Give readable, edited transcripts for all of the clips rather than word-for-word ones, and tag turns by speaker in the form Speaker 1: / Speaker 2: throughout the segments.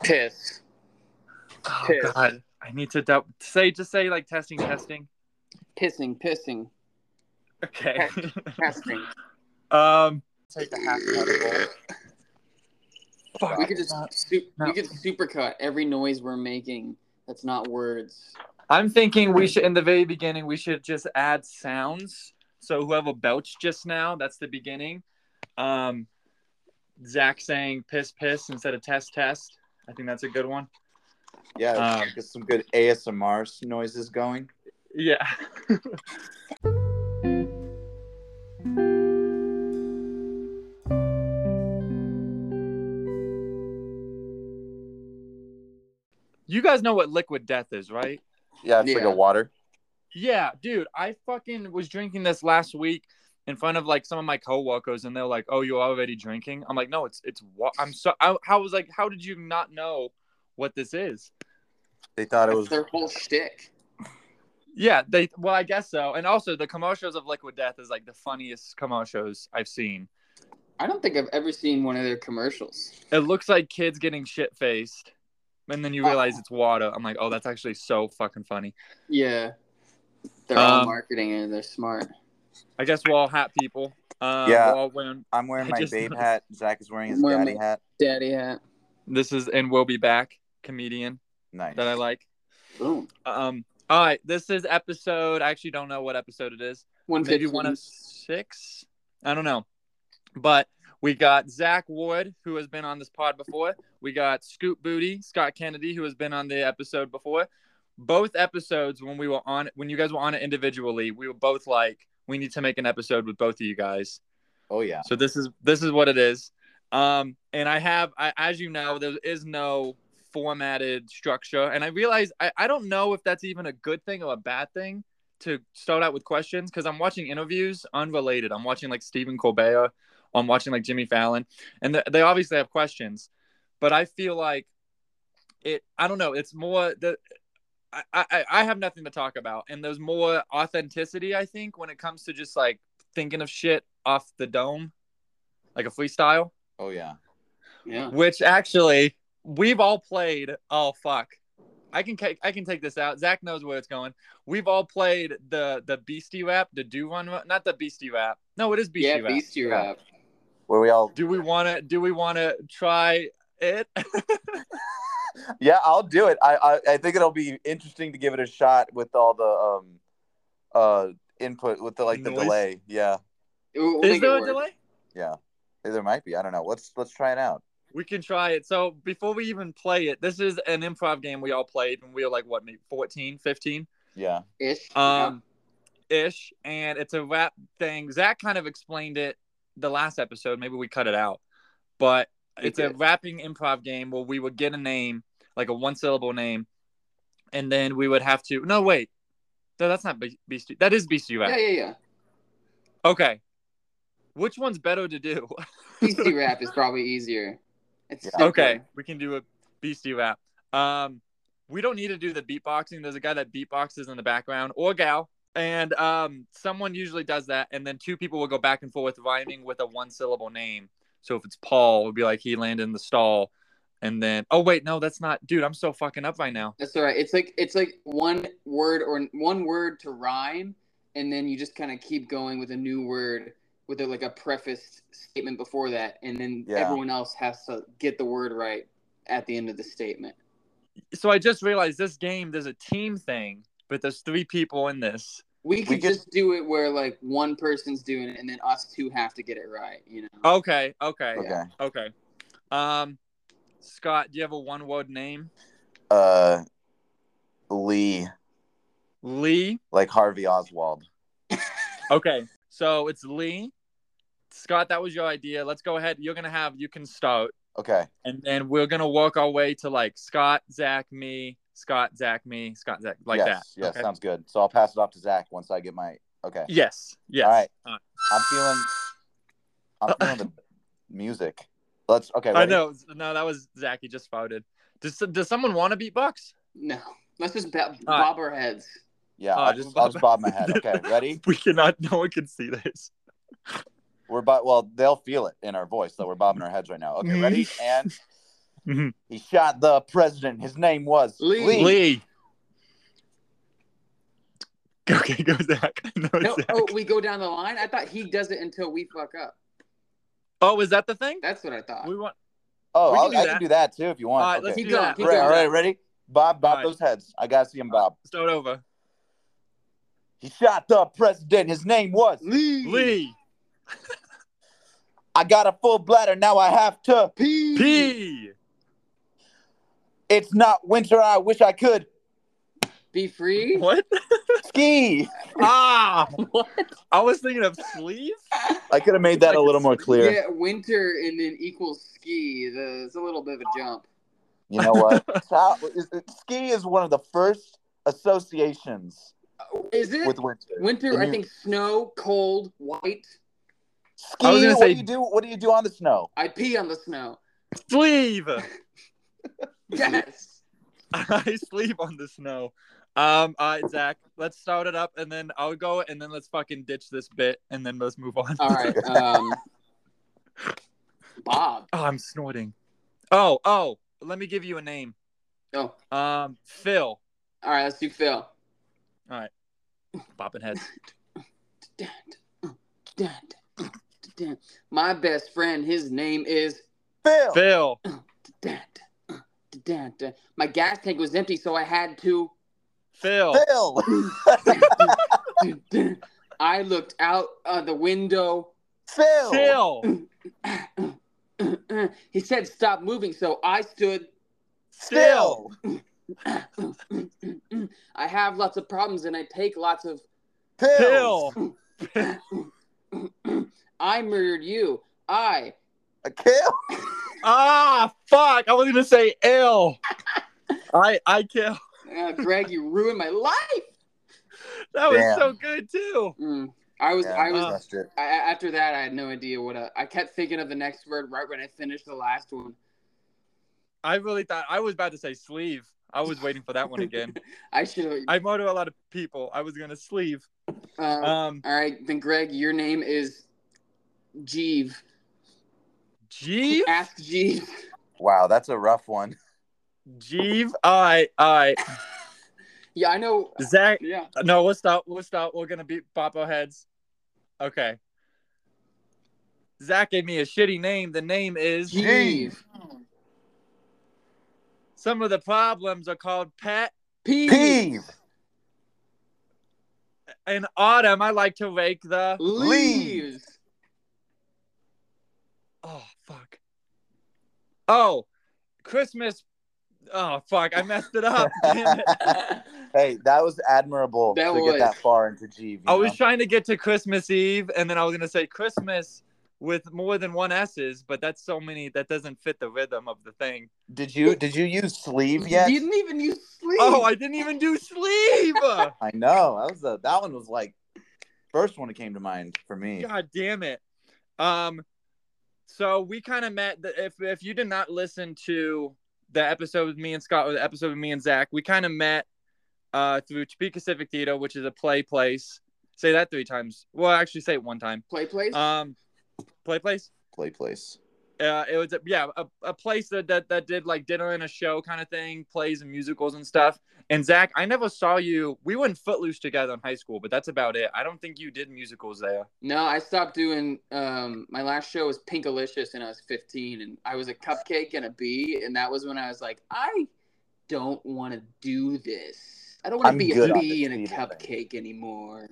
Speaker 1: Piss.
Speaker 2: Oh
Speaker 1: Piss.
Speaker 2: God, I need to just say like testing.
Speaker 1: Pissing.
Speaker 2: Okay.
Speaker 1: Testing.
Speaker 2: Take a half edible. Fuck.
Speaker 1: We could just we could supercut every noise we're making that's not words.
Speaker 2: I'm thinking we should, in the very beginning, we should just add sounds. So whoever belched just now, that's the beginning. Zach saying piss instead of test. I think that's a good one.
Speaker 3: Yeah, get some good ASMR noises going.
Speaker 2: Yeah. You guys know what liquid death is, right?
Speaker 3: Yeah, it's like a water.
Speaker 2: Yeah, dude, I fucking was drinking this last week in front of like some of my coworkers, and they're like, "Oh, you're already drinking?" I'm like, "No, it's what." I was like, "How did you not know what this is?"
Speaker 3: They thought it was
Speaker 1: their whole shtick.
Speaker 2: Yeah, well, I guess so. And also, the commercials of Liquid Death is like the funniest commercials I've seen.
Speaker 1: I don't think I've ever seen one of their commercials.
Speaker 2: It looks like kids getting shit faced, and then you realize it's water. I'm like, oh, that's actually so fucking funny.
Speaker 1: Yeah, they're all marketing it. They're smart.
Speaker 2: I guess we're all hat people.
Speaker 3: Yeah,
Speaker 2: we're all wearing,
Speaker 3: I'm wearing my babe hat. Zach is wearing his daddy hat.
Speaker 1: Daddy hat.
Speaker 2: This is and we'll be back comedian.
Speaker 3: Nice.
Speaker 2: That I like.
Speaker 1: Boom.
Speaker 2: All right, this is episode. I actually don't know what episode it is. Maybe 106. I don't know. But we got Zach Ward, who has been on this pod before. We got Scoop Booty, Scott Kennedy, who has been on the episode before. Both episodes, when you guys were on it individually, we were both like, we need to make an episode with both of you guys.
Speaker 3: Oh yeah.
Speaker 2: So this is what it is. And as you know, there is no formatted structure, and I realize I don't know if that's even a good thing or a bad thing to start out with questions, because I'm watching interviews unrelated. I'm watching like Stephen Colbert, I'm watching like Jimmy Fallon, and they obviously have questions, but I feel like I don't know, it's more I have nothing to talk about, and there's more authenticity, I think, when it comes to just like thinking of shit off the dome, like a freestyle.
Speaker 3: Oh yeah.
Speaker 2: Which actually we've all played. Oh fuck, I can take this out. Zach knows where it's going. We've all played the Beastie Rap, the Do Run, not the Beastie Rap. No, it is Beastie Rap.
Speaker 1: Beastie Rap.
Speaker 3: Where we all
Speaker 2: do we want to try it?
Speaker 3: Yeah, I'll do it. I think it'll be interesting to give it a shot with all the input with the like the delay. Yeah.
Speaker 2: Is there a delay?
Speaker 3: Yeah. There might be. I don't know. Let's try it out.
Speaker 2: We can try it. So before we even play it, this is an improv game we all played when we were like, what, maybe 14, 15?
Speaker 3: Yeah.
Speaker 1: Ish.
Speaker 2: Ish. And it's a rap thing. Zach kind of explained it the last episode. Maybe we cut it out. But it's a rapping improv game where we would get a name, like a one-syllable name, and then we would have to... No, wait. No, that's not Beastie. That is Beastie Rap.
Speaker 1: Yeah.
Speaker 2: Okay. Which one's better to do?
Speaker 1: Beastie Rap is probably easier.
Speaker 2: Okay, we can do a Beastie Rap. We don't need to do the beatboxing. There's a guy that beatboxes in the background, or gal, and someone usually does that, and then two people will go back and forth rhyming with a one-syllable name. So if it's Paul, it would be like he landed in the stall, and then no, that's not. Dude, I'm so fucking up right now.
Speaker 1: That's all right. It's like one word to rhyme, and then you just kind of keep going with a new word with like a prefaced statement before that, and then everyone else has to get the word right at the end of the statement.
Speaker 2: So I just realized this game, there's a team thing, but there's 3 people in this.
Speaker 1: We could just do it where like one person's doing it, and then us 2 have to get it right, you know?
Speaker 2: Okay. Scott, do you have a one-word name?
Speaker 3: Lee.
Speaker 2: Lee?
Speaker 3: Like Harvey Oswald.
Speaker 2: Okay, so it's Lee. Scott, that was your idea. Let's go ahead. You can start.
Speaker 3: Okay.
Speaker 2: And then we're going to work our way to like Scott, Zach, me, Scott, Zach, me, Scott, Zach, like that.
Speaker 3: Yes, okay. Sounds good. So I'll pass it off to Zach once I get my, okay.
Speaker 2: Yes.
Speaker 3: All right. I'm feeling the music. Okay. Ready?
Speaker 2: I know. No, that was Zach. He just farted. Does someone want to beatbox?
Speaker 1: No. Let's just bob our heads.
Speaker 3: Yeah, I'll just bob my head. Okay, ready?
Speaker 2: No one can see this.
Speaker 3: They'll feel it in our voice that we're bobbing our heads right now. Okay, ready? And
Speaker 2: Mhm.
Speaker 3: He shot the president. His name was
Speaker 2: Lee. Okay, go Zach.
Speaker 1: No,
Speaker 2: Zach.
Speaker 1: oh, we go down the line? I thought he does it until we fuck up.
Speaker 2: Oh, is that the thing?
Speaker 1: That's what I thought.
Speaker 2: We want.
Speaker 3: Oh,
Speaker 2: We can
Speaker 3: I can do that too if you want.
Speaker 2: All right,
Speaker 3: okay.
Speaker 2: let's
Speaker 1: Keep
Speaker 2: do
Speaker 1: going.
Speaker 2: that.
Speaker 1: Keep
Speaker 3: All
Speaker 1: going.
Speaker 3: right, ready? Bob
Speaker 2: All right.
Speaker 3: those heads. I gotta see him bob.
Speaker 2: Start over.
Speaker 3: He shot the president. His name was
Speaker 2: Lee.
Speaker 3: I got a full bladder. Now I have to
Speaker 1: P.
Speaker 2: P.
Speaker 3: It's not winter. I wish I could
Speaker 1: Be free?
Speaker 2: What?
Speaker 3: ski.
Speaker 2: Ah.
Speaker 1: What?
Speaker 2: I was thinking of sleeve.
Speaker 3: I could have made that a little more clear.
Speaker 1: Yeah, winter and then equals ski. It's a little bit of a jump.
Speaker 3: You know what? Ski is one of the first associations
Speaker 1: Is it?
Speaker 3: with winter.
Speaker 1: Winter, I think snow, cold, white.
Speaker 3: Ski.
Speaker 2: I was gonna say-
Speaker 3: What do you do on the snow?
Speaker 1: I pee on the snow.
Speaker 2: Sleeve.
Speaker 1: Yes.
Speaker 2: I sleep on the snow. All right, Zach, let's start it up, and then I'll go, and then let's fucking ditch this bit, and then let's move on.
Speaker 1: All right. Bob.
Speaker 2: Oh, I'm snorting. Oh, let me give you a name.
Speaker 1: Oh.
Speaker 2: Phil.
Speaker 1: All right, let's do Phil.
Speaker 2: All right. Bopping heads.
Speaker 1: My best friend, his name is
Speaker 3: Phil.
Speaker 1: My gas tank was empty, so I had to.
Speaker 2: Phil.
Speaker 1: I looked out the window.
Speaker 2: Phil.
Speaker 1: He said stop moving, so I stood
Speaker 3: Still.
Speaker 1: I have lots of problems and I take lots of
Speaker 2: Phil.
Speaker 1: I murdered you.
Speaker 3: A kill.
Speaker 2: Ah, fuck. I was gonna say ill. I kill.
Speaker 1: Greg, you ruined my life.
Speaker 2: That was
Speaker 3: Damn.
Speaker 2: so good too.
Speaker 1: After that, I had no idea I kept thinking of the next word right when I finished the last one.
Speaker 2: I really thought I was about to say sleeve. I was waiting for that one again.
Speaker 1: I should have.
Speaker 2: I murder a lot of people. I was gonna sleeve.
Speaker 1: All right, then Greg, your name is Jeeve.
Speaker 2: Jeeve?
Speaker 1: Ask Jeeve.
Speaker 3: Wow, that's a rough one.
Speaker 2: Jeeve? All right.
Speaker 1: Yeah, I know.
Speaker 2: Zach?
Speaker 1: Yeah.
Speaker 2: No, we'll stop. We're gonna beat Boppo heads. Okay. Zach gave me a shitty name. The name is
Speaker 1: Jeeve.
Speaker 2: Some of the problems are called pet
Speaker 3: Peeve.
Speaker 2: In autumn, I like to rake the
Speaker 1: Leaves.
Speaker 2: Oh, fuck. Oh, Christmas. Oh, fuck. I messed it up. Damn it.
Speaker 3: Hey, that was admirable
Speaker 1: That
Speaker 3: to
Speaker 1: was.
Speaker 3: get that far into Jeeve.
Speaker 2: I was trying to get to Christmas Eve, and then I was going to say Christmas with more than one S's, but that's so many that doesn't fit the rhythm of the thing.
Speaker 3: Did you use sleeve yet?
Speaker 1: You didn't even use sleeve.
Speaker 2: Oh, I didn't even do sleeve.
Speaker 3: I know. That one was like first one that came to mind for me.
Speaker 2: God damn it. So we kind of met. If you did not listen to the episode with me and Scott or the episode with me and Zach, we kind of met through Topeka Civic Theater, which is a play place. Say that 3 times. Well, actually, say it 1 time.
Speaker 1: Play place.
Speaker 2: Play place.
Speaker 3: Play place.
Speaker 2: It was a place that did like dinner and a show kind of thing, plays and musicals and stuff. And Zach, I never saw you. We went Footloose together in high school, but that's about it. I don't think you did musicals there.
Speaker 1: No, I stopped doing. My last show was Pinkalicious, and I was 15, and I was a cupcake and a bee, and that was when I was like, I don't want to do this. I don't want to be a bee and a cupcake anymore.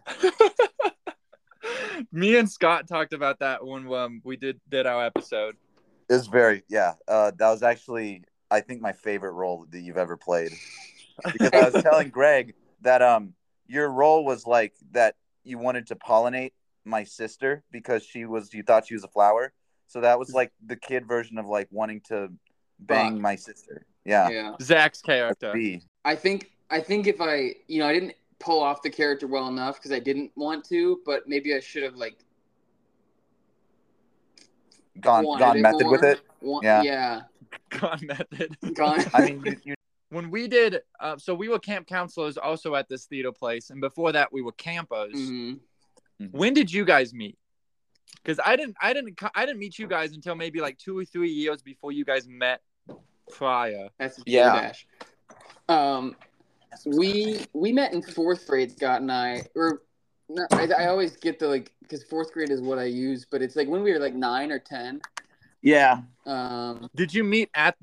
Speaker 2: Me and Scott talked about that when we did our episode.
Speaker 3: It's that was actually, I think, my favorite role that you've ever played. Because I was telling Greg that your role was like that you wanted to pollinate my sister because you thought she was a flower. So that was like the kid version of like wanting to bang my sister. Yeah.
Speaker 2: Zach's character.
Speaker 1: I think if I didn't pull off the character well enough because I didn't want to, but maybe I should have like
Speaker 3: gone method with it.
Speaker 1: Yeah.
Speaker 2: Gone method.
Speaker 1: I
Speaker 3: mean,
Speaker 2: when we did, so we were camp counselors also at this theater place, and before that we were campers.
Speaker 1: Mm-hmm.
Speaker 2: When did you guys meet? Because I didn't meet you guys until maybe like 2 or 3 years before you guys met Prior.
Speaker 1: That's
Speaker 3: Yeah.
Speaker 1: Dash. We met in fourth grade, Scott and I. Or no, I always get the because fourth grade is what I use, but it's like when we were like 9 or 10.
Speaker 3: Yeah.
Speaker 2: Did you meet at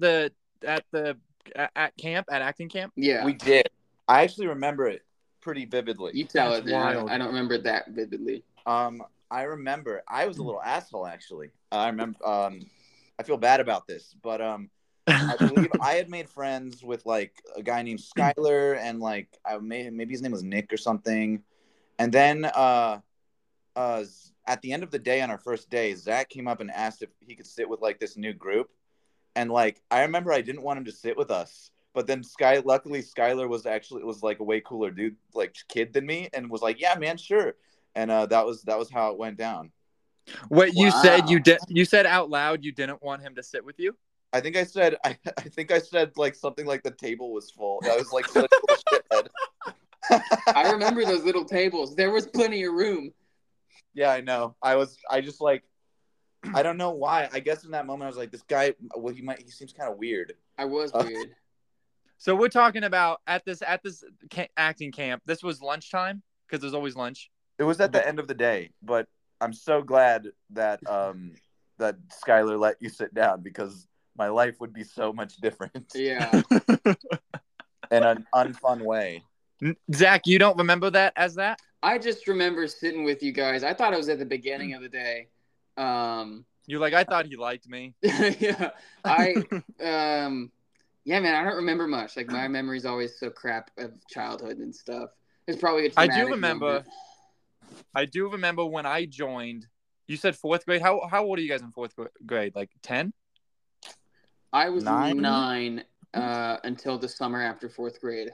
Speaker 2: camp at acting camp?
Speaker 1: Yeah,
Speaker 3: we did. I actually remember it pretty vividly.
Speaker 1: You tell
Speaker 2: That's
Speaker 1: it. Then.
Speaker 2: wild.
Speaker 1: I don't remember it that vividly.
Speaker 3: I remember I was a little asshole actually. I remember. I feel bad about this, but I believe I had made friends with like a guy named Skylar, and like maybe his name was Nick or something. And then at the end of the day, on our first day, Zach came up and asked if he could sit with like this new group. And like I remember I didn't want him to sit with us, but then luckily Skylar was like a way cooler dude, like kid than me, and was like, "Yeah, man, sure." And that was how it went down.
Speaker 2: What you said you said out loud you didn't want him to sit with you?
Speaker 3: I think I said like something like the table was full. I was like such a little shithead.
Speaker 1: I remember those little tables. There was plenty of room.
Speaker 3: Yeah, I know. I just like I don't know why. I guess in that moment I was like, this guy, well, he seems kind of weird.
Speaker 1: I was weird.
Speaker 2: So we're talking about at this acting camp. This was lunchtime because there's always lunch.
Speaker 3: It was at the end of the day, but I'm so glad that that Skylar let you sit down because my life would be so much different.
Speaker 1: Yeah.
Speaker 3: In an unfun way.
Speaker 2: Zach, you don't remember that as that?
Speaker 1: I just remember sitting with you guys. I thought it was at the beginning of the day.
Speaker 2: You're like, I thought he liked me.
Speaker 1: Yeah. Yeah, man, I don't remember much. Like my memory's always so crap of childhood and stuff. It's probably a traumatic moment.
Speaker 2: I do remember when I joined. You said fourth grade. How old are you guys in fourth grade? Like 10?
Speaker 1: I was 9 until the summer after fourth grade.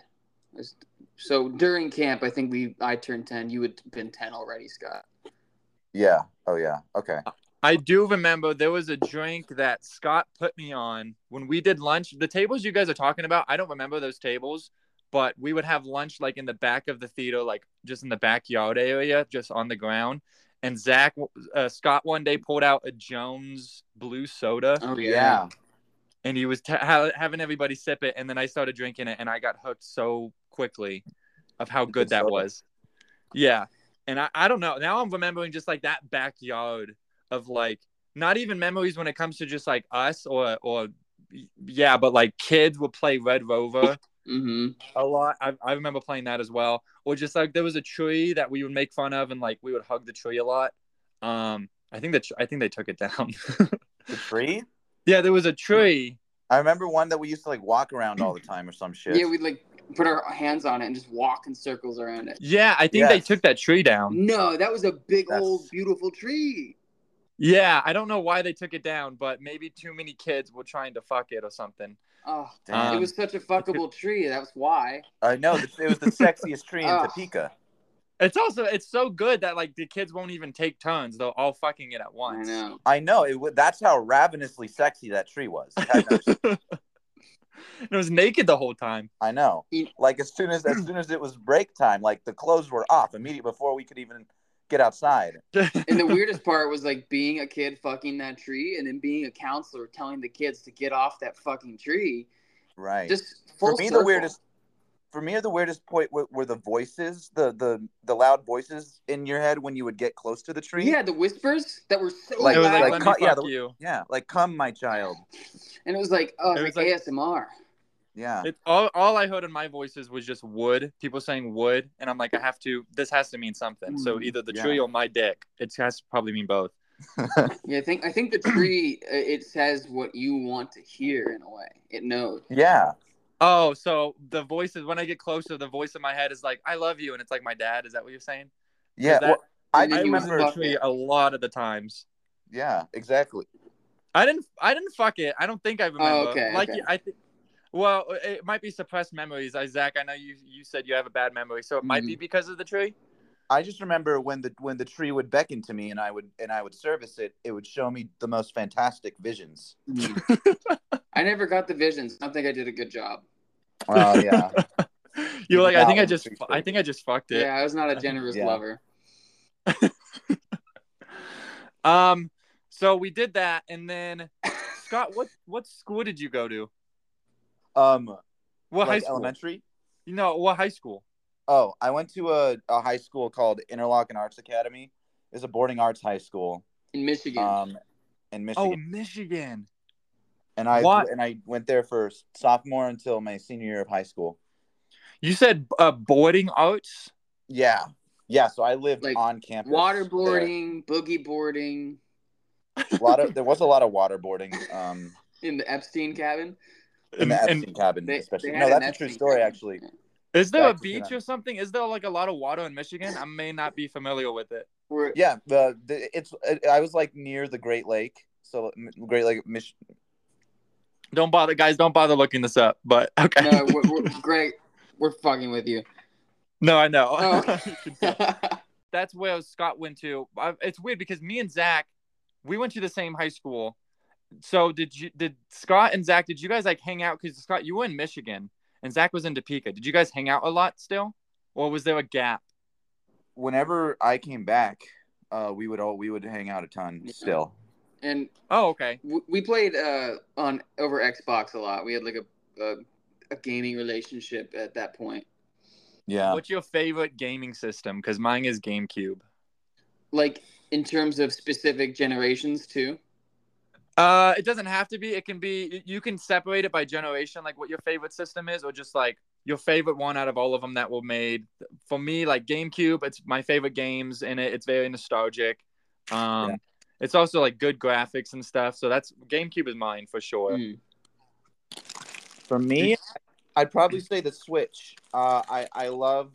Speaker 1: So during camp, I think I turned 10. You had been 10 already, Scott.
Speaker 3: Yeah. Oh yeah. Okay.
Speaker 2: I do remember there was a drink that Scott put me on when we did lunch. The tables you guys are talking about, I don't remember those tables, but we would have lunch like in the back of the theater, like just in the backyard area, just on the ground. And Scott one day pulled out a Jones blue soda.
Speaker 1: Oh yeah.
Speaker 2: And he was having everybody sip it, and then I started drinking it, and I got hooked so quickly of how good that was. Yeah. And I don't know. Now I'm remembering just like that backyard of like not even memories when it comes to just like us or yeah, but like kids would play Red Rover a lot. I remember playing that as well. Or just like there was a tree that we would make fun of, and like we would hug the tree a lot. I think they took it down.
Speaker 3: The tree?
Speaker 2: Yeah, there was a tree.
Speaker 3: I remember one that we used to like walk around all the time or some shit.
Speaker 1: Yeah, we'd like put our hands on it and just walk in circles around it.
Speaker 2: Yeah, I think they took that tree down.
Speaker 1: No, that was a big old beautiful tree.
Speaker 2: Yeah, I don't know why they took it down, but maybe too many kids were trying to fuck it or something.
Speaker 1: Oh, damn. It was such a fuckable tree. That's why.
Speaker 3: I know. It was the sexiest tree in Topeka.
Speaker 2: It's so good that like the kids won't even take turns; they'll all fucking it at once.
Speaker 3: I know. That's how ravenously sexy that tree was.
Speaker 2: It was naked the whole time.
Speaker 3: I know. Like as soon as it was break time, like the clothes were off immediately before we could even get outside.
Speaker 1: And the weirdest part was like being a kid fucking that tree, and then being a counselor telling the kids to get off that fucking tree.
Speaker 3: Right.
Speaker 1: Just
Speaker 3: for me the weirdest point were the voices, the loud voices in your head when you would get close to the tree.
Speaker 1: Yeah, the whispers that were so
Speaker 2: loud.
Speaker 3: Yeah, like come my child.
Speaker 1: And it was like, it was like ASMR.
Speaker 3: Yeah.
Speaker 2: All I heard in my voices was just wood. People saying wood, and I'm like, this has to mean something. So either the tree or my dick. It has to probably mean both.
Speaker 1: Yeah, I think the tree it says what you want to hear in a way. It knows.
Speaker 3: Yeah.
Speaker 2: Oh, so the voices when I get closer, the voice in my head is like, "I love you," and it's like my dad. Is that what you're saying?
Speaker 3: Yeah. I
Speaker 2: remember the tree a lot of the times.
Speaker 3: Yeah, exactly.
Speaker 2: I didn't fuck it. I don't think I remember.
Speaker 1: Oh, okay.
Speaker 2: I think. Well, it might be suppressed memories. Zach, I know you said you have a bad memory, so it might be because of the tree.
Speaker 3: I just remember when the tree would beckon to me and I would service it, it would show me the most fantastic visions.
Speaker 1: I never got the visions. I don't think I did a good job.
Speaker 3: Oh yeah.
Speaker 2: You're like, I think I just fucked it.
Speaker 1: Yeah, I was not a generous lover.
Speaker 2: So we did that, and then Scott, what school did you go to? What high
Speaker 3: Like
Speaker 2: school?
Speaker 3: elementary.
Speaker 2: What high school?
Speaker 3: Oh, I went to a high school called Interlochen Arts Academy. It's a boarding arts high school.
Speaker 1: In Michigan.
Speaker 3: In Michigan.
Speaker 2: Oh, Michigan.
Speaker 3: And
Speaker 2: What?
Speaker 3: I went there for sophomore until my senior year of high school.
Speaker 2: You said boarding arts?
Speaker 3: Yeah. Yeah, so I lived
Speaker 1: Like
Speaker 3: on campus.
Speaker 1: Waterboarding, boogie boarding.
Speaker 3: There was a lot of waterboarding.
Speaker 1: In the Epstein cabin.
Speaker 3: In the Epstein cabin, especially. No, that's a true story, actually.
Speaker 2: Is there a beach or something? Is there like a lot of water in Michigan? I may not be familiar with it.
Speaker 3: Yeah, I was like near the Great Lake, so Great Lake, Michigan.
Speaker 2: Don't bother, guys. Don't bother looking this up. But okay.
Speaker 1: No, we're Greg. We're fucking with you.
Speaker 2: No, I know.
Speaker 1: Oh.
Speaker 2: That's where Scott went to. It's weird because me and Zach, we went to the same high school. So did Scott and Zach? Did you guys like hang out? Because Scott, you were in Michigan and Zach was in Topeka. Did you guys hang out a lot still, or was there a gap?
Speaker 3: Whenever I came back, we would hang out a ton still.
Speaker 1: And
Speaker 2: okay,
Speaker 1: we played on over Xbox a lot. We had like a gaming relationship at that point.
Speaker 3: Yeah.
Speaker 2: What's your favorite gaming system? Because mine is GameCube.
Speaker 1: Like in terms of specific generations too.
Speaker 2: It doesn't have to be. It can be. You can separate it by generation, like what your favorite system is, or just like your favorite one out of all of them that were made. For me, like GameCube, it's my favorite games in it. It's very nostalgic. It's also like good graphics and stuff. So that's GameCube is mine for sure.
Speaker 3: For me, I'd probably say the Switch. I love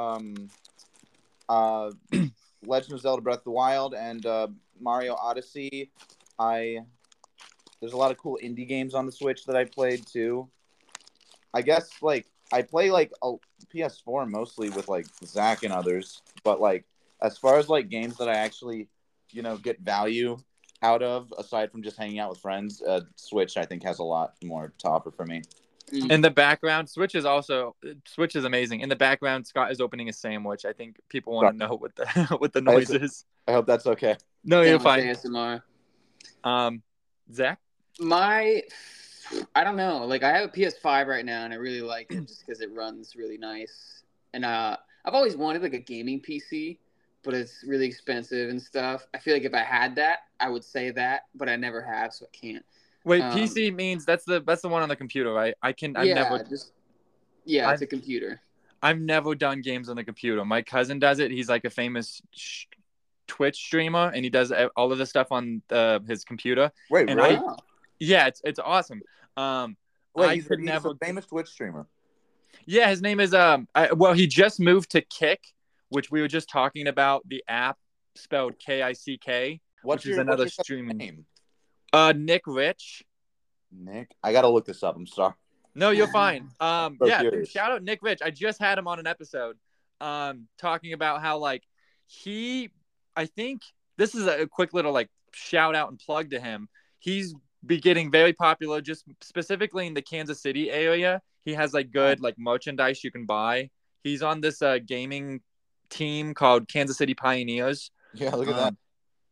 Speaker 3: Legend of Zelda: Breath of the Wild and Mario Odyssey. There's a lot of cool indie games on the Switch that I played too. I guess like I play like a PS4 mostly with like Zach and others, but like as far as like games that I actually get value out of aside from just hanging out with friends, Switch I think has a lot more to offer for me.
Speaker 2: In the background, Switch is amazing. In the background, Scott is opening a sandwich. I think people want to know what the noise is.
Speaker 3: I hope that's okay.
Speaker 2: No, you're fine.
Speaker 1: ASMR.
Speaker 2: Zach?
Speaker 1: I don't know. Like I have a PS5 right now, and I really like it just because it runs really nice. And I've always wanted like a gaming PC, but it's really expensive and stuff. I feel like if I had that, I would say that, but I never have, so I can't.
Speaker 2: Wait, PC means that's the one on the computer, right? It's
Speaker 1: a computer.
Speaker 2: I've never done games on the computer. My cousin does it. He's like a famous Twitch streamer, and he does all of the stuff on his computer.
Speaker 3: Wait,
Speaker 2: and
Speaker 3: really?
Speaker 2: Yeah, it's awesome.
Speaker 3: He's a famous Twitch streamer.
Speaker 2: Yeah, his name is he just moved to Kick, which we were just talking about. The app spelled Kick, which is another streaming name. Nick Rich.
Speaker 3: Nick, I gotta look this up. I'm sorry.
Speaker 2: No, you're fine.
Speaker 3: Dude,
Speaker 2: shout out Nick Rich. I just had him on an episode, talking about how like I think this is a quick little like shout out and plug to him. He's getting very popular, just specifically in the Kansas City area. He has like good like merchandise you can buy. He's on this gaming team called Kansas City Pioneers.
Speaker 3: Yeah, look at that.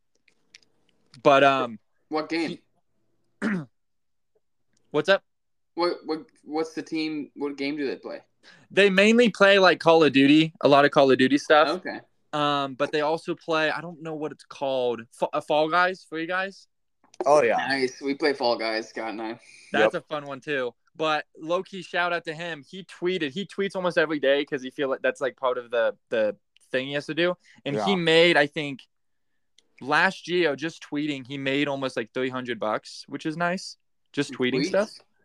Speaker 2: But
Speaker 1: what game?
Speaker 2: What's up?
Speaker 1: What's the team? What game do they play?
Speaker 2: They mainly play like Call of Duty, a lot of Call of Duty stuff.
Speaker 1: Okay.
Speaker 2: But they also play, I don't know what it's called, Fall Guys for you guys.
Speaker 3: Oh yeah,
Speaker 1: nice. We play Fall Guys, Scott and I.
Speaker 2: That's a fun one too. But low key shout out to him. He tweets almost every day because he feel like that's like part of the thing he has to do. And he made, I think, last year just tweeting, he made almost like $300, which is nice. Just tweeting stuff.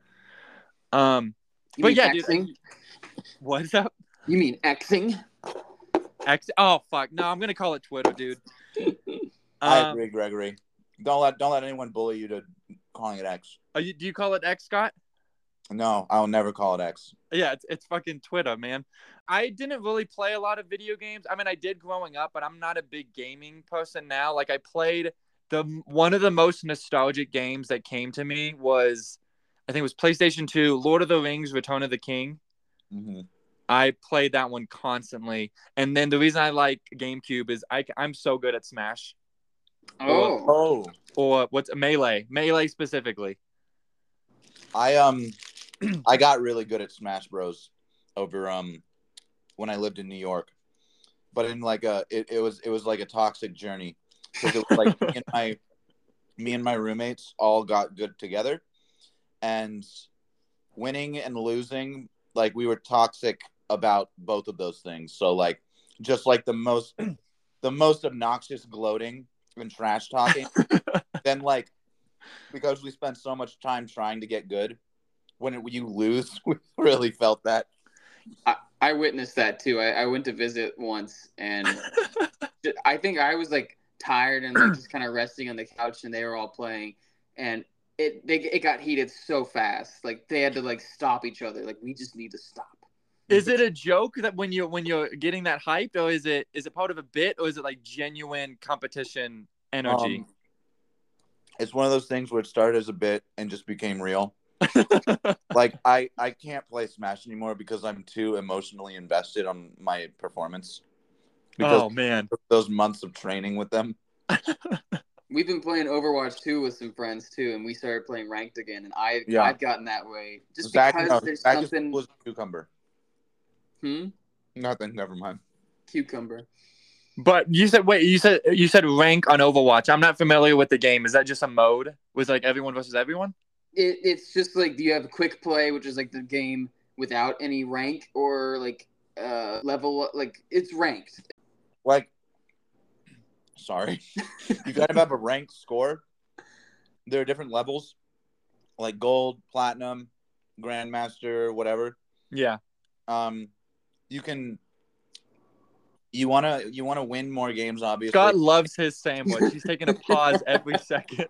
Speaker 2: But yeah, dude. What's up?
Speaker 1: You mean Xing?
Speaker 2: Oh fuck! No, I'm gonna call it Twitter, dude.
Speaker 3: I agree, Gregory. Don't let anyone bully you to calling it X.
Speaker 2: Do you call it X, Scott?
Speaker 3: No, I'll never call it X.
Speaker 2: Yeah, it's fucking Twitter, man. I didn't really play a lot of video games. I mean, I did growing up, but I'm not a big gaming person now. Like, I played one of the most nostalgic games that came to me was, I think it was PlayStation 2, Lord of the Rings: Return of the King.
Speaker 3: Mm-hmm.
Speaker 2: I played that one constantly. And then the reason I like GameCube is I'm so good at Smash.
Speaker 1: Or
Speaker 2: what's Melee specifically.
Speaker 3: I I got really good at Smash Bros. Over when I lived in New York, but in like it was like a toxic journey because it was like me and my roommates all got good together, and winning and losing, like we were toxic about both of those things. So like just like the most obnoxious gloating and trash talking, then like because we spent so much time trying to get good, when you lose, we really felt that.
Speaker 1: I witnessed that too. I went to visit once, and I think I was like tired and like just kind of resting on the couch, and they were all playing, and it got heated so fast. Like they had to like stop each other. Like we just need to stop.
Speaker 2: Is it a joke that when you're getting that hyped, or is it part of a bit, or is it like genuine competition energy?
Speaker 3: It's one of those things where it started as a bit and just became real. Like I can't play Smash anymore because I'm too emotionally invested on my performance. Because
Speaker 2: oh man,
Speaker 3: those months of training with them.
Speaker 1: We've been playing Overwatch 2 with some friends too, and we started playing ranked again. And I've gotten that way just because there's something.
Speaker 3: Was cucumber. Nothing. Never mind.
Speaker 1: Cucumber.
Speaker 2: But you said rank on Overwatch. I'm not familiar with the game. Is that just a mode? Was like everyone versus everyone?
Speaker 1: It's just like you have a quick play, which is like the game without any rank or like level. Like it's ranked.
Speaker 3: Like, sorry, you gotta have a ranked score. There are different levels, like gold, platinum, grandmaster, whatever.
Speaker 2: Yeah.
Speaker 3: You wanna win more games, obviously.
Speaker 2: Scott loves his sandwich. He's taking a pause every second.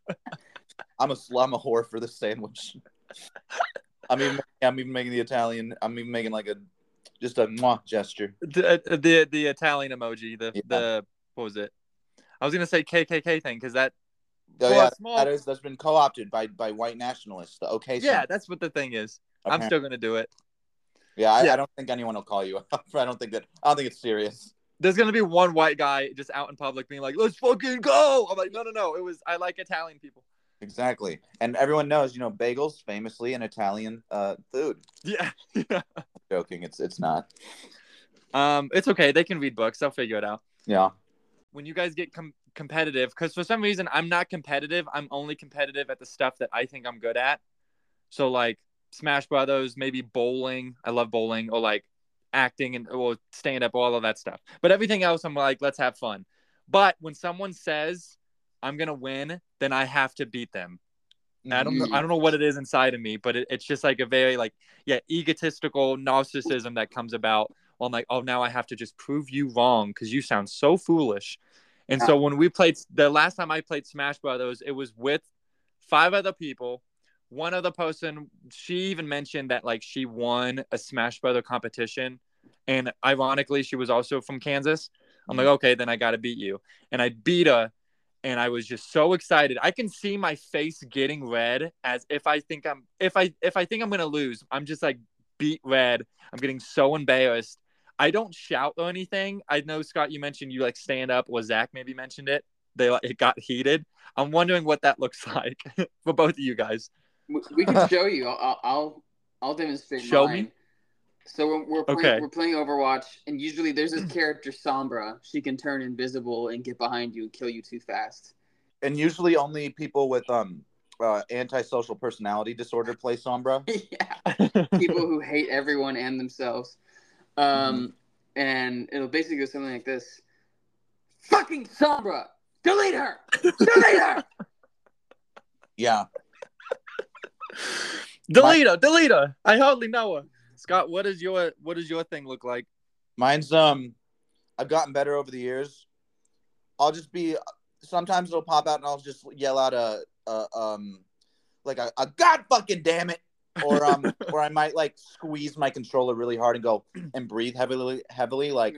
Speaker 3: I'm a whore for the sandwich. I'm even making the Italian. I'm even making like just a mwah gesture.
Speaker 2: The Italian emoji. The what was it? I was gonna say KKK thing because that.
Speaker 3: That's been co-opted by white nationalists. The okay.
Speaker 2: Yeah, that's what the thing is. Apparently. I'm still gonna do it.
Speaker 3: Yeah, I don't think anyone will call you up. I don't think it's serious.
Speaker 2: There's gonna be one white guy just out in public being like, "Let's fucking go!" I'm like, no. I like Italian people.
Speaker 3: Exactly, and everyone knows, bagels famously an Italian food.
Speaker 2: Yeah.
Speaker 3: I'm joking. It's not.
Speaker 2: It's okay. They can read books. They'll figure it out.
Speaker 3: Yeah.
Speaker 2: When you guys get competitive, because for some reason I'm not competitive. I'm only competitive at the stuff that I think I'm good at. So like Smash Brothers, maybe bowling. I love bowling, or like acting or stand up, all of that stuff. But everything else, I'm like, let's have fun. But when someone says I'm gonna win, then I have to beat them. I don't know what it is inside of me, but it's just like a very egotistical narcissism that comes about. Well, I'm like, oh, now I have to just prove you wrong because you sound so foolish. And so when we played, the last time I played Smash Brothers, it was with 5 other people. One other person, she even mentioned that like she won a Smash Brother competition, and ironically, she was also from Kansas. I'm like, okay, then I got to beat you, and I beat her. And I was just so excited. I can see my face getting red as if I think I'm gonna lose. I'm just like beat red. I'm getting so embarrassed. I don't shout or anything. I know, Scott, you mentioned you like stand up, or Zach maybe mentioned it. It got heated. I'm wondering what that looks like for both of you guys.
Speaker 1: We can show you. I'll demonstrate.
Speaker 2: Show
Speaker 1: mine.
Speaker 2: me.
Speaker 1: So we're playing Overwatch, and usually there's this character Sombra. She can turn invisible and get behind you and kill you too fast.
Speaker 3: And usually only people with antisocial personality disorder play Sombra.
Speaker 1: Yeah, people who hate everyone and themselves. And it'll basically go something like this: "Fucking Sombra, delete her, delete her."
Speaker 3: Yeah.
Speaker 2: Delete her. I hardly know her. Scott, what does your thing look like?
Speaker 3: Mine's I've gotten better over the years. I'll just be sometimes it'll pop out and I'll just yell out a God fucking damn it, or or I might like squeeze my controller really hard and go and breathe heavily like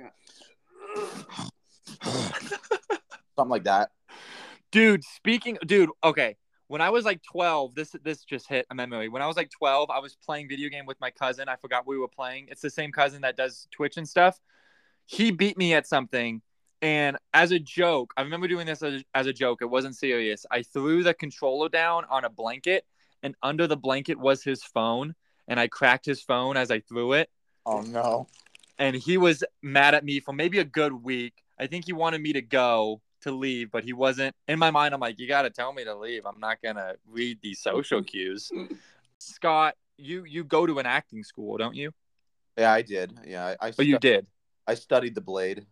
Speaker 3: something like that.
Speaker 2: Dude, okay. When I was like 12, this just hit a memory. When I was like 12, I was playing video game with my cousin. I forgot we were playing. It's the same cousin that does Twitch and stuff. He beat me at something. And as a joke, I remember doing this as a joke. It wasn't serious. I threw the controller down on a blanket and under the blanket was his phone, and I cracked his phone as I threw it.
Speaker 3: Oh no.
Speaker 2: And he was mad at me for maybe a good week. I think he wanted me to leave, but he wasn't. In my mind, I'm like, you got to tell me to leave. I'm not going to read these social cues. Scott, you go to an acting school, don't you?
Speaker 3: Yeah, I did. Yeah,
Speaker 2: you did.
Speaker 3: I studied the blade.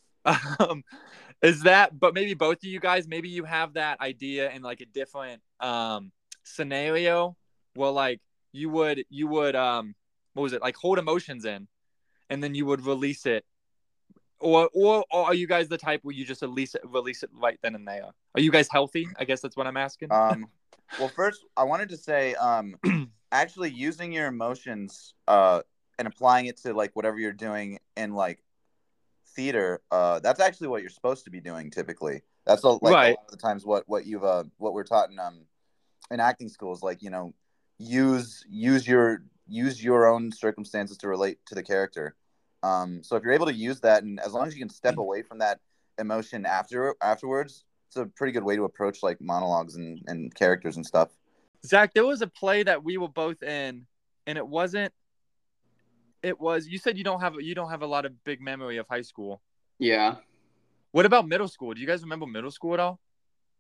Speaker 2: Is that, but maybe both of you guys, maybe you have that idea in like a different scenario where like you would what was it, like hold emotions in and then you would release it, or are you guys the type where you just release it right then and there? Are you guys healthy? I guess that's what I'm asking.
Speaker 3: Well, first I wanted to say actually using your emotions and applying it to like whatever you're doing in like theater, that's actually what you're supposed to be doing typically. That's like right. A lot of the times what we're taught in acting schools, like, you know, use your own circumstances to relate to the character. So if you're able to use that, and as long as you can step away from that emotion afterwards, it's a pretty good way to approach like monologues and characters and stuff.
Speaker 2: Zach, there was a play that we were both in, and it was, you said you don't have a lot of big memory of high school.
Speaker 1: Yeah.
Speaker 2: What about middle school? Do you guys remember middle school at all?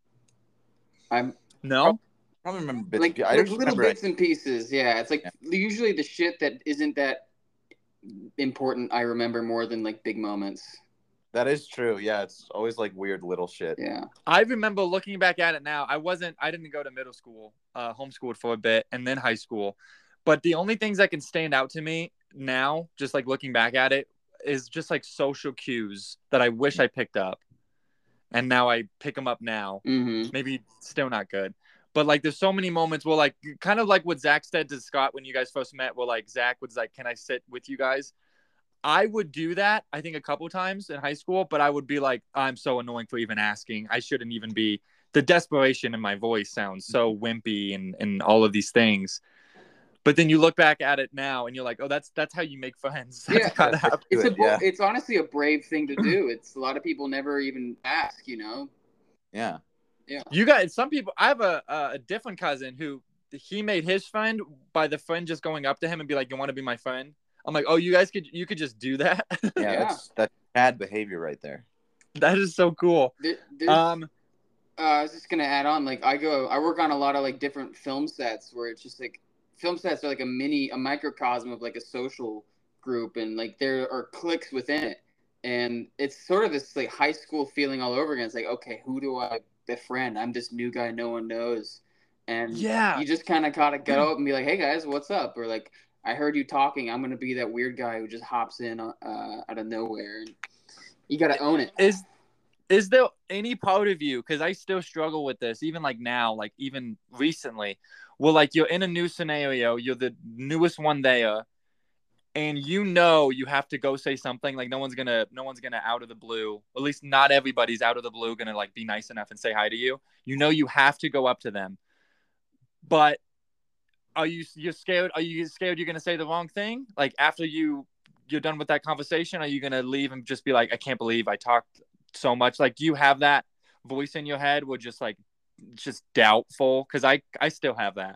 Speaker 2: No?
Speaker 3: I don't remember
Speaker 1: bits little bits and pieces. Yeah. It's like usually the shit that isn't that important I remember more than like big moments.
Speaker 3: That is true. Yeah, it's always like weird little shit.
Speaker 1: Yeah.
Speaker 2: I remember looking back at it now. I didn't go to middle school, homeschooled for a bit, and then high school. But the only things that can stand out to me now, just like looking back at it, is just like social cues that I wish I picked up. And now I pick them up now.
Speaker 1: Mm-hmm.
Speaker 2: Maybe still not good. But like there's so many moments where like kind of like what Zach said to Scott when you guys first met, where like Zach was like, can I sit with you guys? I would do that, I think, a couple times in high school, but I would be like, I'm so annoying for even asking. I shouldn't even be. The desperation in my voice sounds so wimpy and all of these things. But then you look back at it now and you're like, oh, that's how you make friends. That's
Speaker 1: It's honestly a brave thing to do. It's a lot of people never even ask, you know?
Speaker 3: Yeah.
Speaker 1: Yeah.
Speaker 2: You guys, some people, I have a different cousin who he made his friend by the friend just going up to him and be like, you want to be my friend? I'm like, oh, you could just do that.
Speaker 3: Yeah. That's bad behavior right there.
Speaker 2: That is so cool.
Speaker 1: I was just going to add on, like I work on a lot of like different film sets where it's just like, film sets are like a microcosm of like a social group, and like there are cliques within it, and it's sort of this like high school feeling all over again. It's like, okay, who do I befriend? I'm this new guy no one knows, and you just kind of gotta go up and be like, hey guys, what's up? Or like, I heard you talking, I'm gonna be that weird guy who just hops in out of nowhere. And you gotta own it.
Speaker 2: Is there any part of you, because I still struggle with this, even like now, like even recently, well, like you're in a new scenario, you're the newest one there, and you know you have to go say something. Like no one's gonna out of the blue, at least not everybody's out of the blue gonna like be nice enough and say hi to you. You know you have to go up to them, but you're scared? Are you scared you're gonna say the wrong thing? Like after you're done with that conversation, are you gonna leave and just be like, I can't believe I talked so much? Like, do you have that voice in your head where just doubtful? Because I still have that.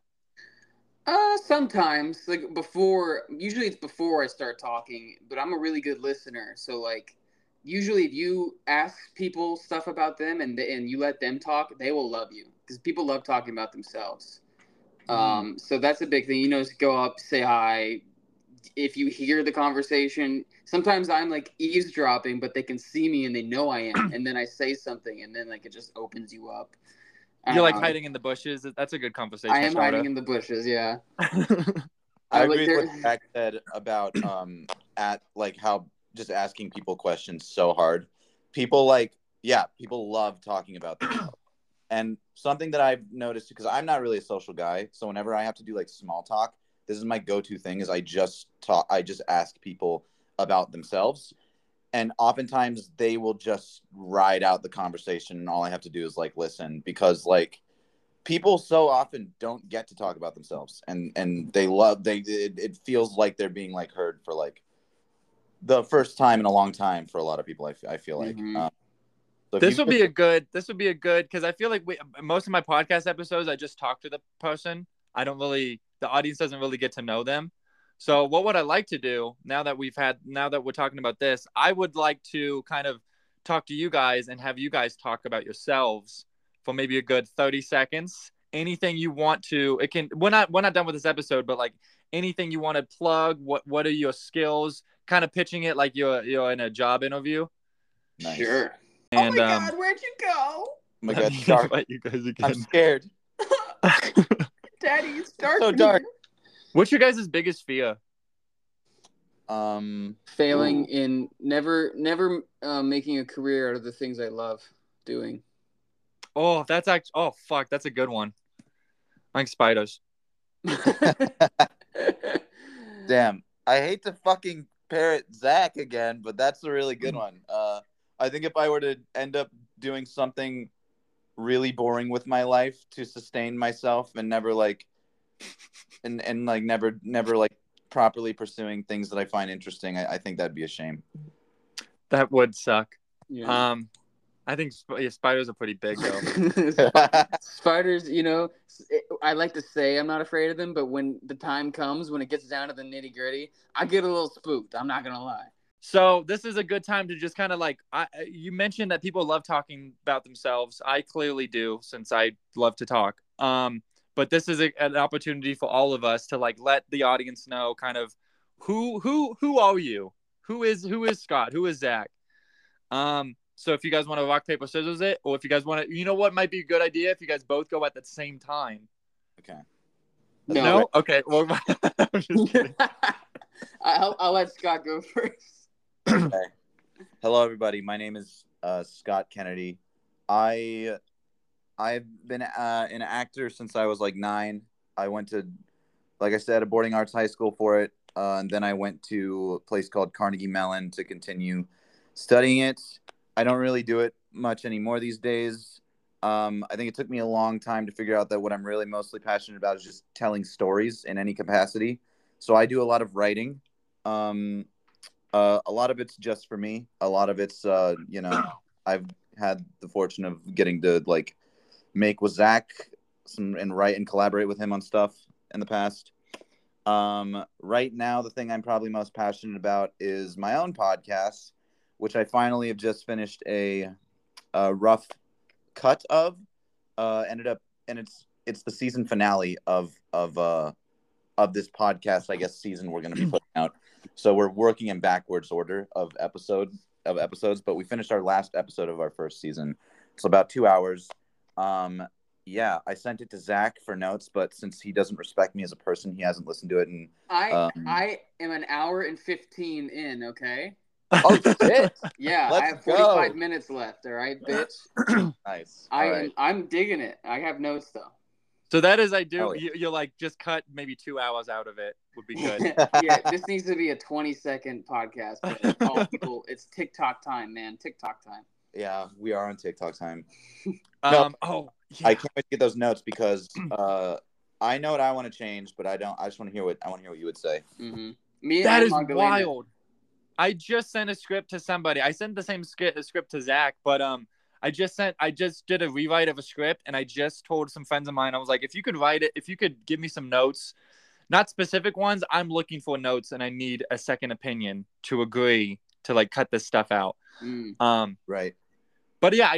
Speaker 1: Sometimes, like usually it's before I start talking, but I'm a really good listener. So like, usually if you ask people stuff about them and you let them talk, they will love you, because people love talking about themselves. So that's a big thing, you know, just go up, say hi. If you hear the conversation, sometimes I'm like eavesdropping, but they can see me and they know I am. And then I say something and then like, it just opens you up.
Speaker 2: You're like hiding in the bushes. That's a good conversation.
Speaker 1: I am hiding in the bushes. Yeah.
Speaker 3: I agree with what Zach said about, at like how just asking people questions so hard. People love talking about themselves. And something that I've noticed, because I'm not really a social guy, so whenever I have to do like small talk, this is my go-to thing, is I just ask people about themselves. And oftentimes they will just ride out the conversation, and all I have to do is like listen, because like people so often don't get to talk about themselves, and it feels like they're being like heard for like the first time in a long time for a lot of people. I feel like. So
Speaker 2: this would be a good, because I feel like most of my podcast episodes, I just talk to the person. the audience doesn't really get to know them. So what would I like to do now that we're talking about this? I would like to kind of talk to you guys and have you guys talk about yourselves for maybe a good 30 seconds. Anything you want to, we're not done with this episode, but like anything you want to plug, what are your skills? Kind of pitching it like you're in a job interview.
Speaker 1: Nice. Sure.
Speaker 2: And,
Speaker 1: oh my God, where'd you go?
Speaker 3: Oh my God, dark.
Speaker 2: You guys again.
Speaker 3: I'm scared.
Speaker 1: Daddy, it's dark.
Speaker 3: So dark.
Speaker 2: What's your guys' biggest fear?
Speaker 1: Failing in never making a career out of the things I love doing.
Speaker 2: Oh, that's actually. Oh, fuck, that's a good one. I like spiders.
Speaker 3: Damn, I hate to fucking parrot Zach again, but that's a really good one. I think if I were to end up doing something really boring with my life to sustain myself and never like, and like never like properly pursuing things that I find interesting, I think that'd be a shame.
Speaker 2: That would suck.
Speaker 1: Yeah.
Speaker 2: I think spiders are pretty big though.
Speaker 1: Spiders, I like to say I'm not afraid of them, but when the time comes, when it gets down to the nitty gritty, I get a little spooked. I'm not gonna lie.
Speaker 2: So this is a good time to just kind of like, you mentioned that people love talking about themselves. I clearly do, since I love to talk. But this is an opportunity for all of us to like let the audience know kind of who are you? Who is Scott? Who is Zach? So if you guys want to rock, paper, scissors it, or if you guys want to, you know what might be a good idea if you guys both go at the same time.
Speaker 3: Okay.
Speaker 2: No? Okay. Well, I'm just kidding.
Speaker 1: I'll let Scott go first.
Speaker 3: Okay. Hello, everybody. My name is Scott Kennedy. I've been an actor since I was like 9. I went to, like I said, a boarding arts high school for it, and then I went to a place called Carnegie Mellon to continue studying it. I don't really do it much anymore these days. I think it took me a long time to figure out that what I'm really mostly passionate about is just telling stories in any capacity. So I do a lot of writing. A lot of it's just for me. A lot of it's, I've had the fortune of getting to like make with Zach and write and collaborate with him on stuff in the past. Right now, the thing I'm probably most passionate about is my own podcast, which I finally have just finished a rough cut of. Ended up, and it's the season finale of this podcast, I guess, season we're going to be putting out. So we're working in backwards order of episodes, but we finished our last episode of our first season. It's about 2 hours. Yeah, I sent it to Zach for notes, but since he doesn't respect me as a person, he hasn't listened to it. And
Speaker 1: I am an hour and 15 in. Okay.
Speaker 3: Oh shit!
Speaker 1: Yeah, I have 45 minutes left. All right, bitch.
Speaker 3: Nice.
Speaker 1: I'm digging it. I have notes though.
Speaker 2: So that is, you're like, just cut maybe 2 hours out of it would be good.
Speaker 1: Yeah, this needs to be a 20-second podcast. All people, it's TikTok time, man. TikTok time.
Speaker 3: Yeah, we are on TikTok time.
Speaker 2: Yeah.
Speaker 3: I can't wait to get those notes because I know what I want to change, but I don't. I just want to hear what you would say.
Speaker 1: Mm-hmm.
Speaker 2: That is wild. I just sent a script to somebody. I sent the same script to Zach, but I just did a rewrite of a script, and I just told some friends of mine, I was like, if you could write it, if you could give me some notes, not specific ones, I'm looking for notes, and I need a second opinion to agree to like cut this stuff out.
Speaker 3: Right.
Speaker 2: But yeah,